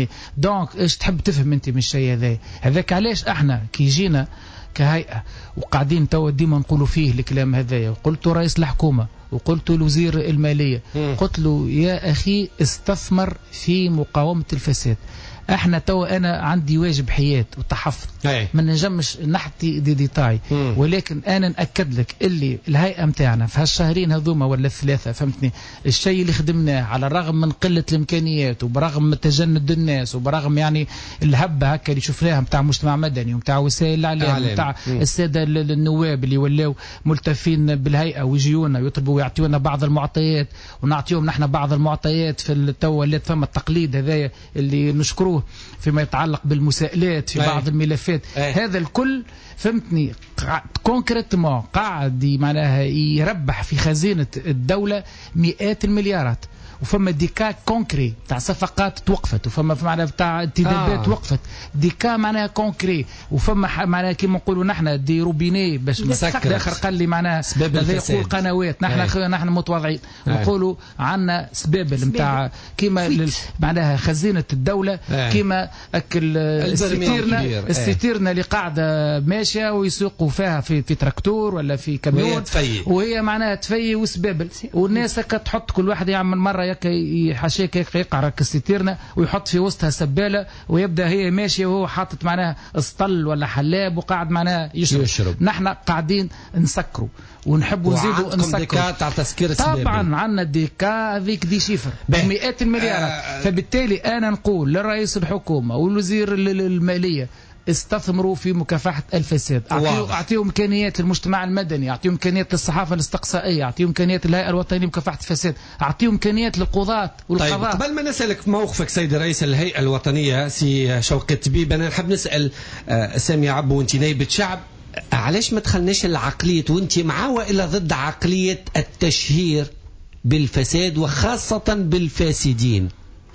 دونك ايش تحب تفهم انت من الشيء هذاك علاش احنا كي جينا كهيئه وقاعدين توا ديما نقولوا فيه الكلام هذايا، وقلت رئيس الحكومه وقلت لوزير الماليه، قلت له يا اخي استثمر في مقاومه الفساد. احنا توا انا عندي واجب حياه وتحفظ ما نجمش نحكي ديتاي، ولكن انا ناكد لك اللي الهيئه متاعنا في هالشهرين هذوما ولا 3 فهمتني الشيء اللي خدمناه على الرغم من قله الامكانيات وبرغم من تجند الناس وبرغم يعني الهبه هكا اللي شفناها متاع مجتمع مدني ومتاع وسائل الاعلام متاع الساده النواب اللي ولاو ملتفين بالهيئه ويجيونا ويطلبوا يعطيونا بعض المعطيات ونعطيهم نحن بعض المعطيات في التو ولات فما التقليد هذايا اللي نشكروه فيما يتعلق بالمساءلات في بعض الملفات. هذا الكل فهمتني كونكريتمون قاعد معناها يربح في خزينة الدولة مئات المليارات، وفما ديكا كونكري تاع صفقات توقفت، وفما معناها تاع انتدابات وقفت، ديكا معناها كونكري، وفما معناها كيما نقولوا نحن دي روبيني باش مسكر اخر قال لي معناها هذا يقول قنوات، نحن متواضعين نقولوا عندنا سبابل نتاع كيما معناها خزينة الدولة كيما الستيرنا اللي قاعده ماشيه ويسوقوا فيها في تراكتور ولا في كاميون وهي معناها تفي وسبابل، والناس هكا تحط كل واحد يعمل مره حاشاك يقع كستيرنا ويحط في وسطها سبالة ويبدأ هي ماشية وهو حاطط معناها اسطل ولا حلاب وقاعد معناها يشرب. نحن قاعدين نسكروا ونحبوا نزيدوا نسكروا. تاع تسكير طبعا عندنا ديكا هذيك دي شيفر بمئات المليارات. فبالتالي أنا نقول للرئيس الحكومة والوزير المالية استثمروا في مكافحة الفساد. أعطيهم إمكانيات للمجتمع المدني، أعطيهم إمكانيات للصحافة الاستقصائية، أعطيهم إمكانيات للهيئة الوطنية لمكافحة الفساد، أعطيهم إمكانيات للقضاة والقضاء. طيب قبل ما نسألك موقفك سيد رئيس الهيئة الوطنية سي شوقي الطبيب، أنا نحب نسأل سامي عبو وانت نائبة شعب، علاش ما دخلناش العقلية وانت مع وإلا ضد عقلية التشهير بالفساد وخاصة بالفاسدين؟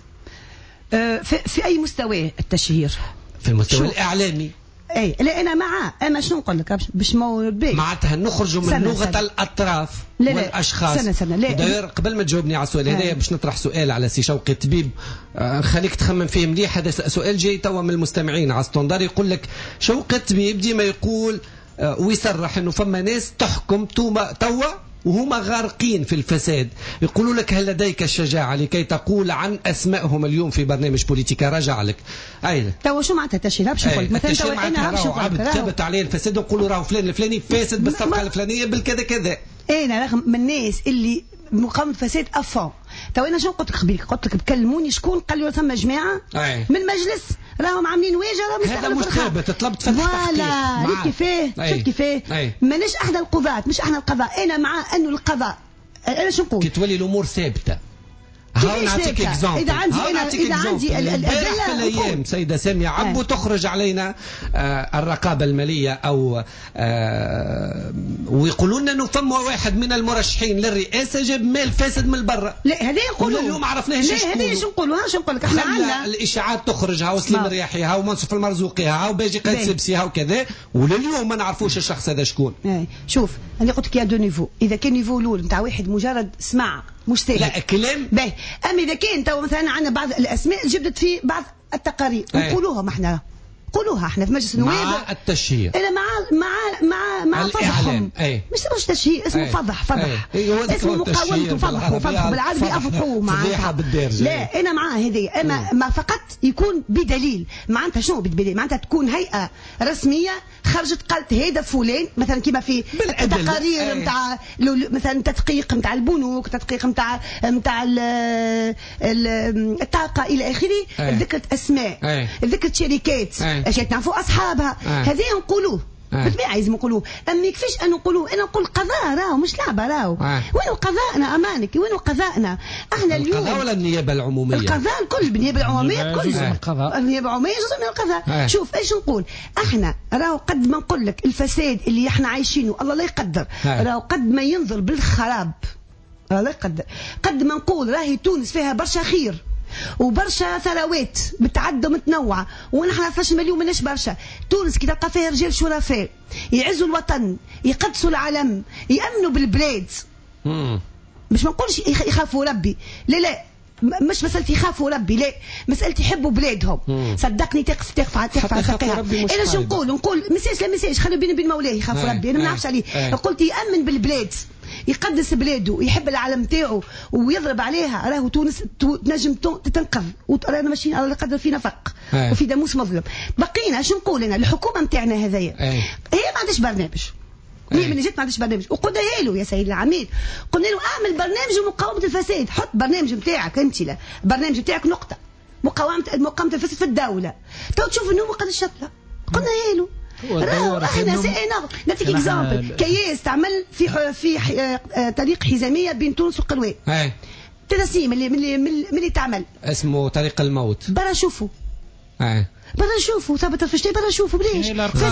في أي مستوى التشهير؟ في المستوى الإعلامي. اي لا انا معاه، اما شنو نقول لك باش معناتها نخرجوا من لغه الاطراف والاشخاص. داير قبل ما تجاوبني على السؤال هذا باش نطرح سؤال على سي شوقي الطبيب، خليك تخمم فيه مليح. هذا سؤال جاي توا من المستمعين على ستوندار، يقول لك شوقي الطبيب ديما يقول ويصرح انه فما ناس تحكم توا وهما غارقين في الفساد. يقولوا لك هل لديك الشجاعة لكي تقول عن أسمائهم اليوم في برنامج بوليتيكا؟ رجع لك أيضا توا شو معناتها التشهير؟ باش نقول مثلا توا أنا باش نقول عبد ثبت عليه الفساد ونقولوا راهو فلان الفلاني فاسد بالصفقة الفلانية بالكذا كذا. أنا رغم من الناس اللي مقاومة الفساد أفون. تو أنا شو قلت لك قبيل؟ قلت لك بكلموني شكون قال لي ثم جماعة من المجلس راهم عاملين واجه هذا مش ثابت. طلبت فتح تحقيق كيفاه ماناش احنا القضاة، مش احنا القضاء. انا مع انه القضاء انا شو نقول كي تولي الامور ثابته. هاو نعطيك اكزامبل. اذا عندي الادله في الايام سيده ساميه عبو تخرج علينا الرقابه الماليه او ويقولوا لنا انه فما واحد من المرشحين للرئاسه جاب مال فاسد من برا. لا هذا يقولوا اليوم ما عرفناهش ايش يقولوا. هذا شو نقولوا؟ شو نقول لك احنا عندنا الاشاعات تخرج هاو سليم الرياحي هاو منصف المرزوقي هاو باجي قاد سبسي هاو كذا، ولليوم ما نعرفوش الشخص هذا شكون. شوف انا قلت لك يا دو نيفو، اذا كان نيفو الاول نتاع واحد مجرد سمع مش سهل لا كلام باهي، اما اذا كان تو مثلا عندنا بعض الاسماء جبدت في بعض التقارير نقولوها احنا نقولوها احنا في مجلس النواب مع التشهير. انا مع فضحهم مش تشهير، اسمه فضح اسمه مقاومة فضح بالعربي افضحوه معاه. لا انا مع هذه، اما ما فقط يكون بدليل. معناتها شنو بدليل؟ معناتها تكون هيئة رسمية خرجت قالت هذا فلان مثلا كما في التقارير نتاع مثلا تدقيق نتاع البنوك، تدقيق نتاع الطاقة الى اخره، ذكرت اسماء ذكرت شركات اشياء نعرفوا اصحابها، هذه نقولوه بالطبيعه لازم نقولوه. اما يكفيش ان نقولوه. انا نقول قضاء راهو مش لعبه راهو. وين قضاءنا امانك؟ وين قضاءنا احنا اليوم؟ القضاء ولا النيابه العموميه؟ القضاء الكل، بالنيابه العموميه كل النيابه العموميه جزء من القضاء. شوف ايش نقول احنا، راهو قد ما نقول لك الفساد اللي احنا عايشينه الله لا يقدر، راهو قد ما ينظر بالخراب الله لا يقدر، قد ما نقول راهي تونس فيها برشا خير وبرشا ثروات متعدده ومتنوعه، ونحن 12 مليون مناش برشا. تونس كي تلقى فيها رجال شرفاء يعزوا الوطن، يقدسوا العلم، يامنوا بالبلاد. مش ما نقولش يخافوا ربي، لا مش مسألة يخافوا ربي، لا مسألة يحبوا بلادهم. صدقني تقف على ساقيها. انا شو نقول مساج خلوا بيني وبين مولاه يخافوا ربي، انا ما نعرفش عليه. قلت يامن بالبلاد، يقدس بلاده، يحب العالم تاعو ويضرب عليها. راهو تونس تنجم تنقذ، ورانا ماشيين على قدر في نفق وفي داموس مظلم. بقينا شو نقول انا الحكومه نتاعنا هذيا هي ما عندهاش برنامج. من جيت ما عندهاش برنامج، وقلنا له يا سيد العميد، قلنا له اعمل برنامج لمقاومه الفساد، حط برنامج نتاعك انت، لا برنامج نتاعك نقطه مقاومه الفساد في الدوله. تو تشوف انه ما قدش يطلع. قلنا له احنا نعطيك اكزامبل. كياس تعمل في طريق حزاميه بين تونس والقروان، تنسيم اللي تعمل اسمه طريق الموت. برا شوفوا برا نشوفوا ثابت في الشيء، برا نشوفوا بليش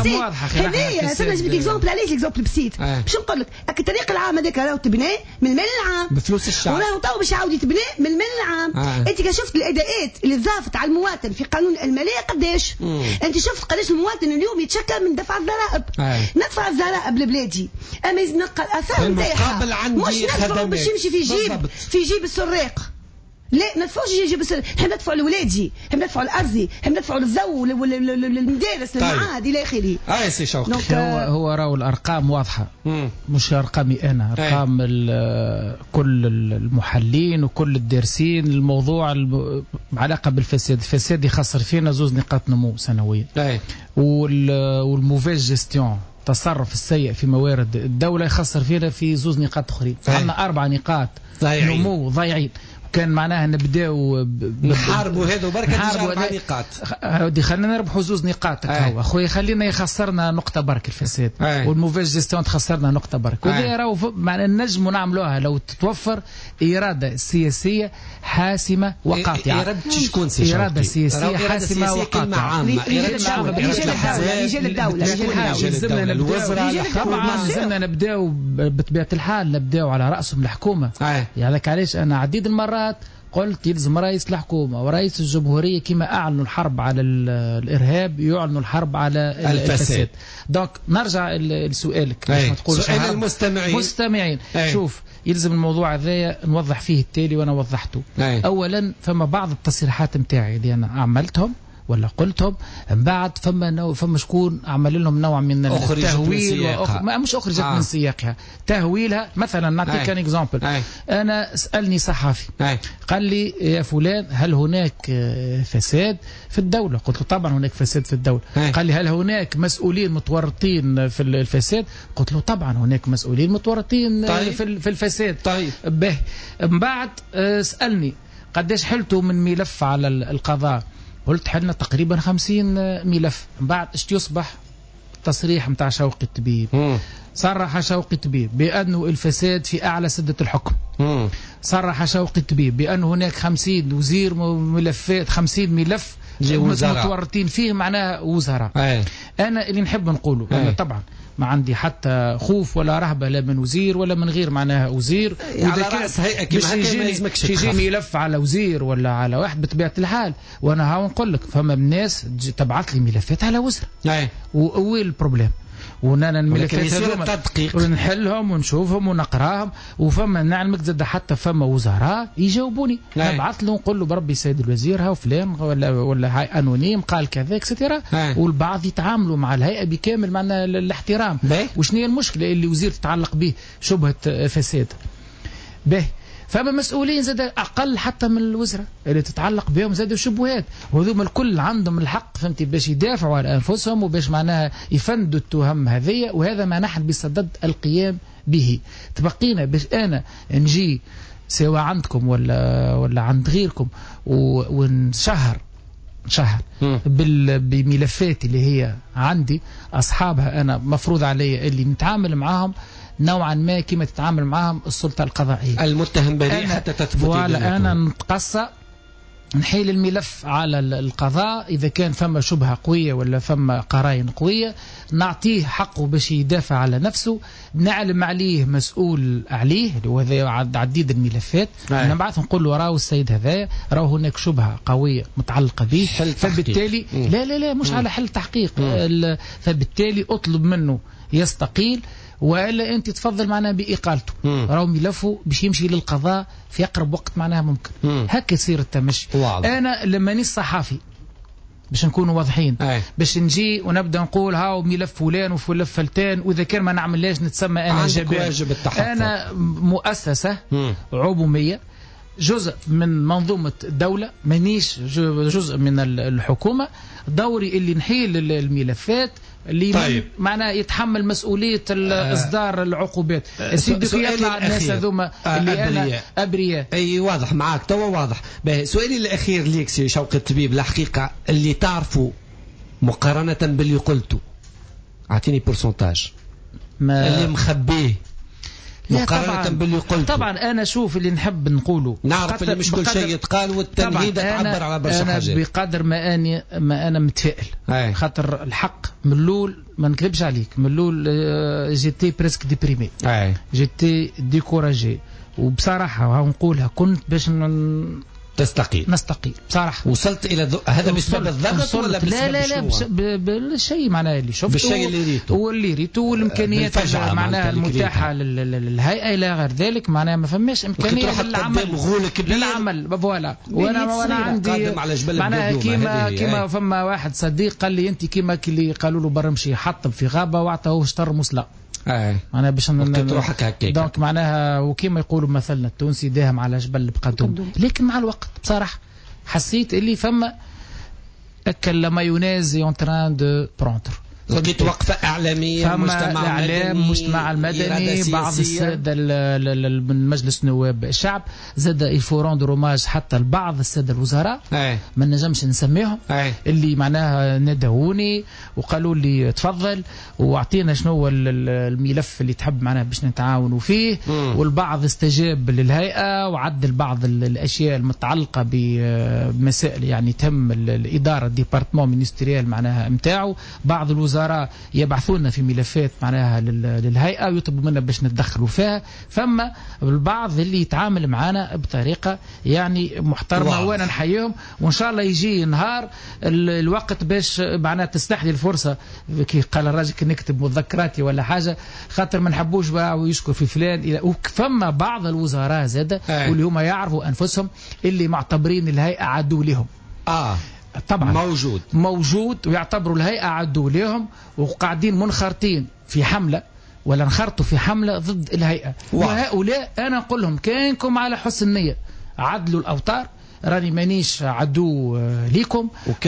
هذايا. استنى نجيب لك اكزومبل. علاش الاكزومبل بسيط؟ باش نقول لك الطريق العام هذاك راهو تبنى من المال العام بفلوس الشعب، وراهو تو باش يعاود يتبنى من المال العام. انت شفت الاداءات اللي ضافت على المواطن في قانون الماليه قداش؟ انت شفت قداش المواطن اليوم يتشكى من دفع الضرائب. ندفع الضرائب لبلادي، اما لازم نلقى الاثار نتاعها، مش ندفع باش يمشي في جيب السراق. لا ندفعوش يجي بس احنا ندفعوا لولادي، احنا ندفعوا لارضي، احنا ندفعوا للزو للمدارس للمعاهد الى اخره. سي شوقي هو راهو الارقام واضحه، مش ارقامي انا، ارقام كل المحللين وكل الدارسين. الموضوع علاقه بالفساد، الفساد يخسر فينا 2 نقاط نمو سنويا، والموفيز جيستيون التصرف السيء في موارد الدوله يخسر فينا في 2 نقاط اخرين، فعندنا 4 نقاط نمو ضايعين. كان معناها نبداو نحاربوا هذا وبركة 4 نقاط. هودي خلينا نربحوا 2 نقاط هكا اخويا، خلينا يخسرنا نقطه برك الفساد، والموفيز جيستيون تخسرنا نقطه برك. وهذه راهو معناها نجموا نعملوها لو تتوفر اراده سياسيه حاسمه وقاطعه. اراده سياسيه حاسمه وقاطعه. رجال الدوله الوزراء طبعا لازمنا نبداو بطبيعه الحال، نبداو على راسهم الحكومه. يعني علاش انا عديد المرات قلت يلزم رئيس الحكومة ورئيس الجمهورية كما أعلنوا الحرب على الإرهاب يعلنوا الحرب على الفساد. دونك نرجع لسؤالك، سؤال المستمعين. شوف، يلزم الموضوع هذا نوضح فيه التالي وأنا وضحته. أولا فما بعض التصريحات متاعي اللي أنا عملتهم ولا قلتهم، من بعد فما شكون عمل لهم نوع من التهويل مش أخرجت من سياقها، تهويلها. مثلا نعطيك كان اكزامبل، أنا سألني صحافي قال لي يا فلان هل هناك فساد في الدولة؟ قلت له طبعا هناك فساد في الدولة. قال لي هل هناك مسؤولين متورطين في الفساد؟ قلت له طبعا هناك مسؤولين متورطين في الفساد. به من بعد سألني قديش حلتوا من ملف على القضاء؟ قلت حلنا تقريبا 50 ملف. بعد اشت يصبح تصريح متاع شوقي الطبيب، صرح شوقي الطبيب بأنه الفساد في أعلى سدة الحكم. صرح شوقي الطبيب بأن هناك 50 وزير ملفات، 50 ملف متورطين فيه معناها وزراء. أنا اللي نحب نقوله أنا طبعا ما عندي حتى خوف ولا رهبة لا من وزير ولا من غير معناها وزير. وإذا كان يجي ملف على وزير ولا على واحد بطبيعة الحال، وأنا هاو نقول لك فما ناس تبعث لي ملفات على وزراء. وين البروبليم؟ ونانا الملفات هذوما ونحلهم ونشوفهم ونقراهم، وفما نعلمك زاد حتى فما وزراء يجاوبوني. نبعث له نقول له بربي سيد الوزير هاو فلان ولا هاي انونيم قال كذا اكسترا، والبعض يتعاملوا مع الهيئه بكامل معنى الاحترام. وشنو هي المشكله اللي وزير تتعلق به شبهه فساد؟ به فما مسؤولين زاد اقل حتى من الوزراء اللي تتعلق بهم زاد شبهات، وهذوما الكل عندهم الحق فهمتي باش يدافعوا على انفسهم وباش معناها يفندوا التهم هذه، وهذا ما نحن بصدد القيام به. تبقينا باش انا نجي سواء عندكم ولا عند غيركم ونشهر بملفات اللي هي عندي اصحابها انا مفروض علي اللي نتعامل معاهم نوعا ما كما تتعامل معهم السلطة القضائية. المتهم بريء حتى تثبت. ولا أنا نتقصى نحيل الملف على القضاء إذا كان فما شبهة قوية ولا فما قرائن قوية، نعطيه حقه باش يدافع على نفسه، نعلم عليه مسؤول عليه اللي هو هذا عديد الملفات. نبعث نقول له راهو السيد هذا راهو هناك شبهة قوية متعلقة به، فبالتالي لا مش على حل تحقيق، فبالتالي اطلب منه يستقيل وإلا أنت تفضل معناها بإقالته. راهو ملفه باش يمشي للقضاء في أقرب وقت معناها ممكن. هكا يصير التمشي. أنا لما نيس صحافي باش نكونوا واضحين، باش نجي ونبدا نقول هاو ملف فلان وفلان فلتان، واذا كان ما نعملهاش نتسمى انا جبان. انا مؤسسه عموميه جزء من منظومه الدوله، مانيش جزء من الحكومه. دوري اللي نحيل الملفات اللي معناه يتحمل مسؤوليه اصدار العقوبات. سيدي في يطلع الناس هذوما اللي انا ابرياء. اي واضح معاك توا واضح. سؤالي الاخير ليك سي شوقي الطبيب، الحقيقه اللي تعرفوا مقارنه باللي قلته اعطيني بورسنتاج اللي مخبيه مقارنة باللي قلته. طبعا أنا شوف اللي نحب نقوله، نعرف اللي مش كل شيء يتقال والتمهيد تعبر على برشا حاجات. أنا بقدر ما أنا متفائل، خاطر الحق ملول ما نكذبش عليك، ملول جيتي بريسك ديبريمي، جيتي ديكوراجي، وبصراحة وها نقولها كنت باش نستقيل بصراحة. وصلت إلى هذا بسبب الضغط ولا بسبب لا بالشيء معناها اللي شفته بالشيء اللي ريته والإمكانيات معناها المتاحة للهيئة إلى غير ذلك. معناها ما فماش إمكانية للعمل فوالا. وأنا عندي معناها كيما فما واحد صديق قال لي أنت كيما اللي قالوا له برمشي حطب في غابة وعطاه شطر مسلى. معناها باش تروحك هكاك. دونك معناها وكيما يقولوا مثلنا التونسي داهم على جبل بقدم. لكن مع الوقت بصراحة حسيت اللي فما أكل مايونيز يونتران دو برونتر. لقيت وقفة إعلامية مجتمع المدني بعض السادة من مجلس نواب الشعب زاد يفورون دو روماج حتى لبعض السادة الوزراء ما نجمش نسميهم اللي معناها ندعوني وقالوا لي تفضل واعطينا شنو الملف اللي تحب معنا باش نتعاونوا فيه. والبعض استجاب للهيئة وعدل بعض الأشياء المتعلقة بمسائل يعني تم الإدارة الديبارتمون مينستريال معناها متاعه. بعض الوزراء يبعثونا في ملفات معناها للهيئة ويطلبوا منا باش نتدخلوا فيها. فما البعض اللي يتعامل معنا بطريقة يعني محترمة وانا نحييهم. وان شاء الله يجي نهار الوقت باش معناها تستحلي الفرصة كي قال الراجل كي نكتب مذكراتي ولا حاجة خاطر ما نحبوش ويشكر في فلان. وفما بعض الوزراء زاد واللي هم يعرفوا انفسهم اللي معتبرين الهيئة عدو لهم. طبعا موجود ويعتبروا الهيئة عدو لهم وقاعدين منخرطين في حملة ولا انخرطوا في حملة ضد الهيئة. وهؤلاء أنا أقول لهم كانكم على حسن النية عدلوا الأوتار. راني مانيش عدو ليكم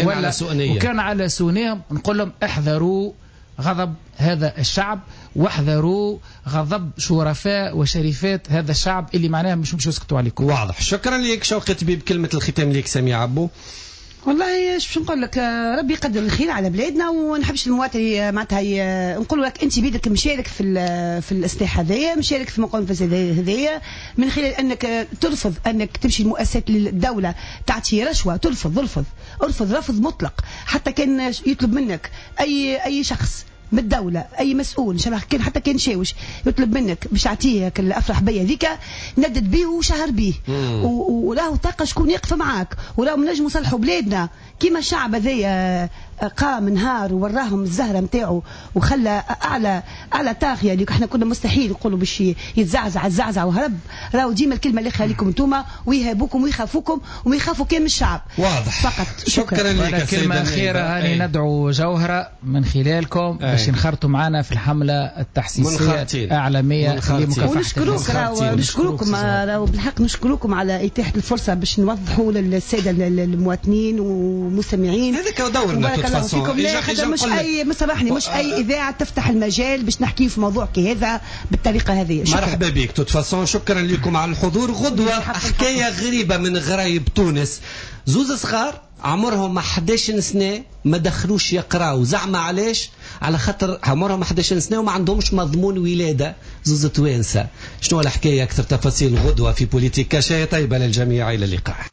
وكان على سونيهم. نقول لهم احذروا غضب هذا الشعب واحذروا غضب شرفاء وشريفات هذا الشعب اللي معناها مش يسكتوا عليكم. واضح. شكرا لك شوقي طبيب. كلمة الختام ليك سميع عبو. والله شو نقول لك ربي يقدر الخير على بلادنا ونحبش المواطن معناتها نقول لك انت بيدك مشارك في الاصلاح هذايا مشارك في مقاومه الفساد هذايا من خلال انك ترفض انك تمشي المؤسسات للدوله تعطي رشوه. ارفض رفض مطلق. حتى كان يطلب منك اي شخص بالدولة أي مسؤول كان حتى كان شاوش يطلب منك باش يعطيك الأفرح بيا ذيك ندد بيه وشهر بيه وراه طاقة شكون يقف معاك وراه نجموا نصلحوا بلادنا كيما الشعب هذايا قام نهار ووراهم الزهرة نتاعو وخلى أعلى طاغية اللي احنا كنا مستحيل نقولوا باش يتزعزع وهرب. راهو ديما الكلمة اللي خليكم انتوما ويهابوكم ويخافوكم ويخافوا كان من الشعب واضح فقط. شكرا لك. كلمة أخيرة هاني ندعو جوهرة من خلالكم باش ينخرطوا معنا في الحملة التحسيسية الإعلامية لمكافحة. نشكروكم راهو بالحق نشكروكم على إتاحة الفرصة باش نوضحوا للسادة المواطنين والمستمعين. هذاك دورنا مش اي مسامحني مش اي اذاعه تفتح المجال باش نحكي في موضوع كهذا بالطريقه هذه. مرحبا بك توتفاسون. شكرا لكم على الحضور. غدوه حكايه غريبه من غرايب تونس. زوز صغار عمرهم 11 سنه ما دخلوش يقراوا. زعما علاش؟ على خاطر عمرهم 11 سنه وما عندهمش مضمون ولاده. زوز توانسه. شنو الحكايه؟ اكثر تفاصيل غدوه في بوليتيكا. شاي طيبه للجميع. الى اللقاء.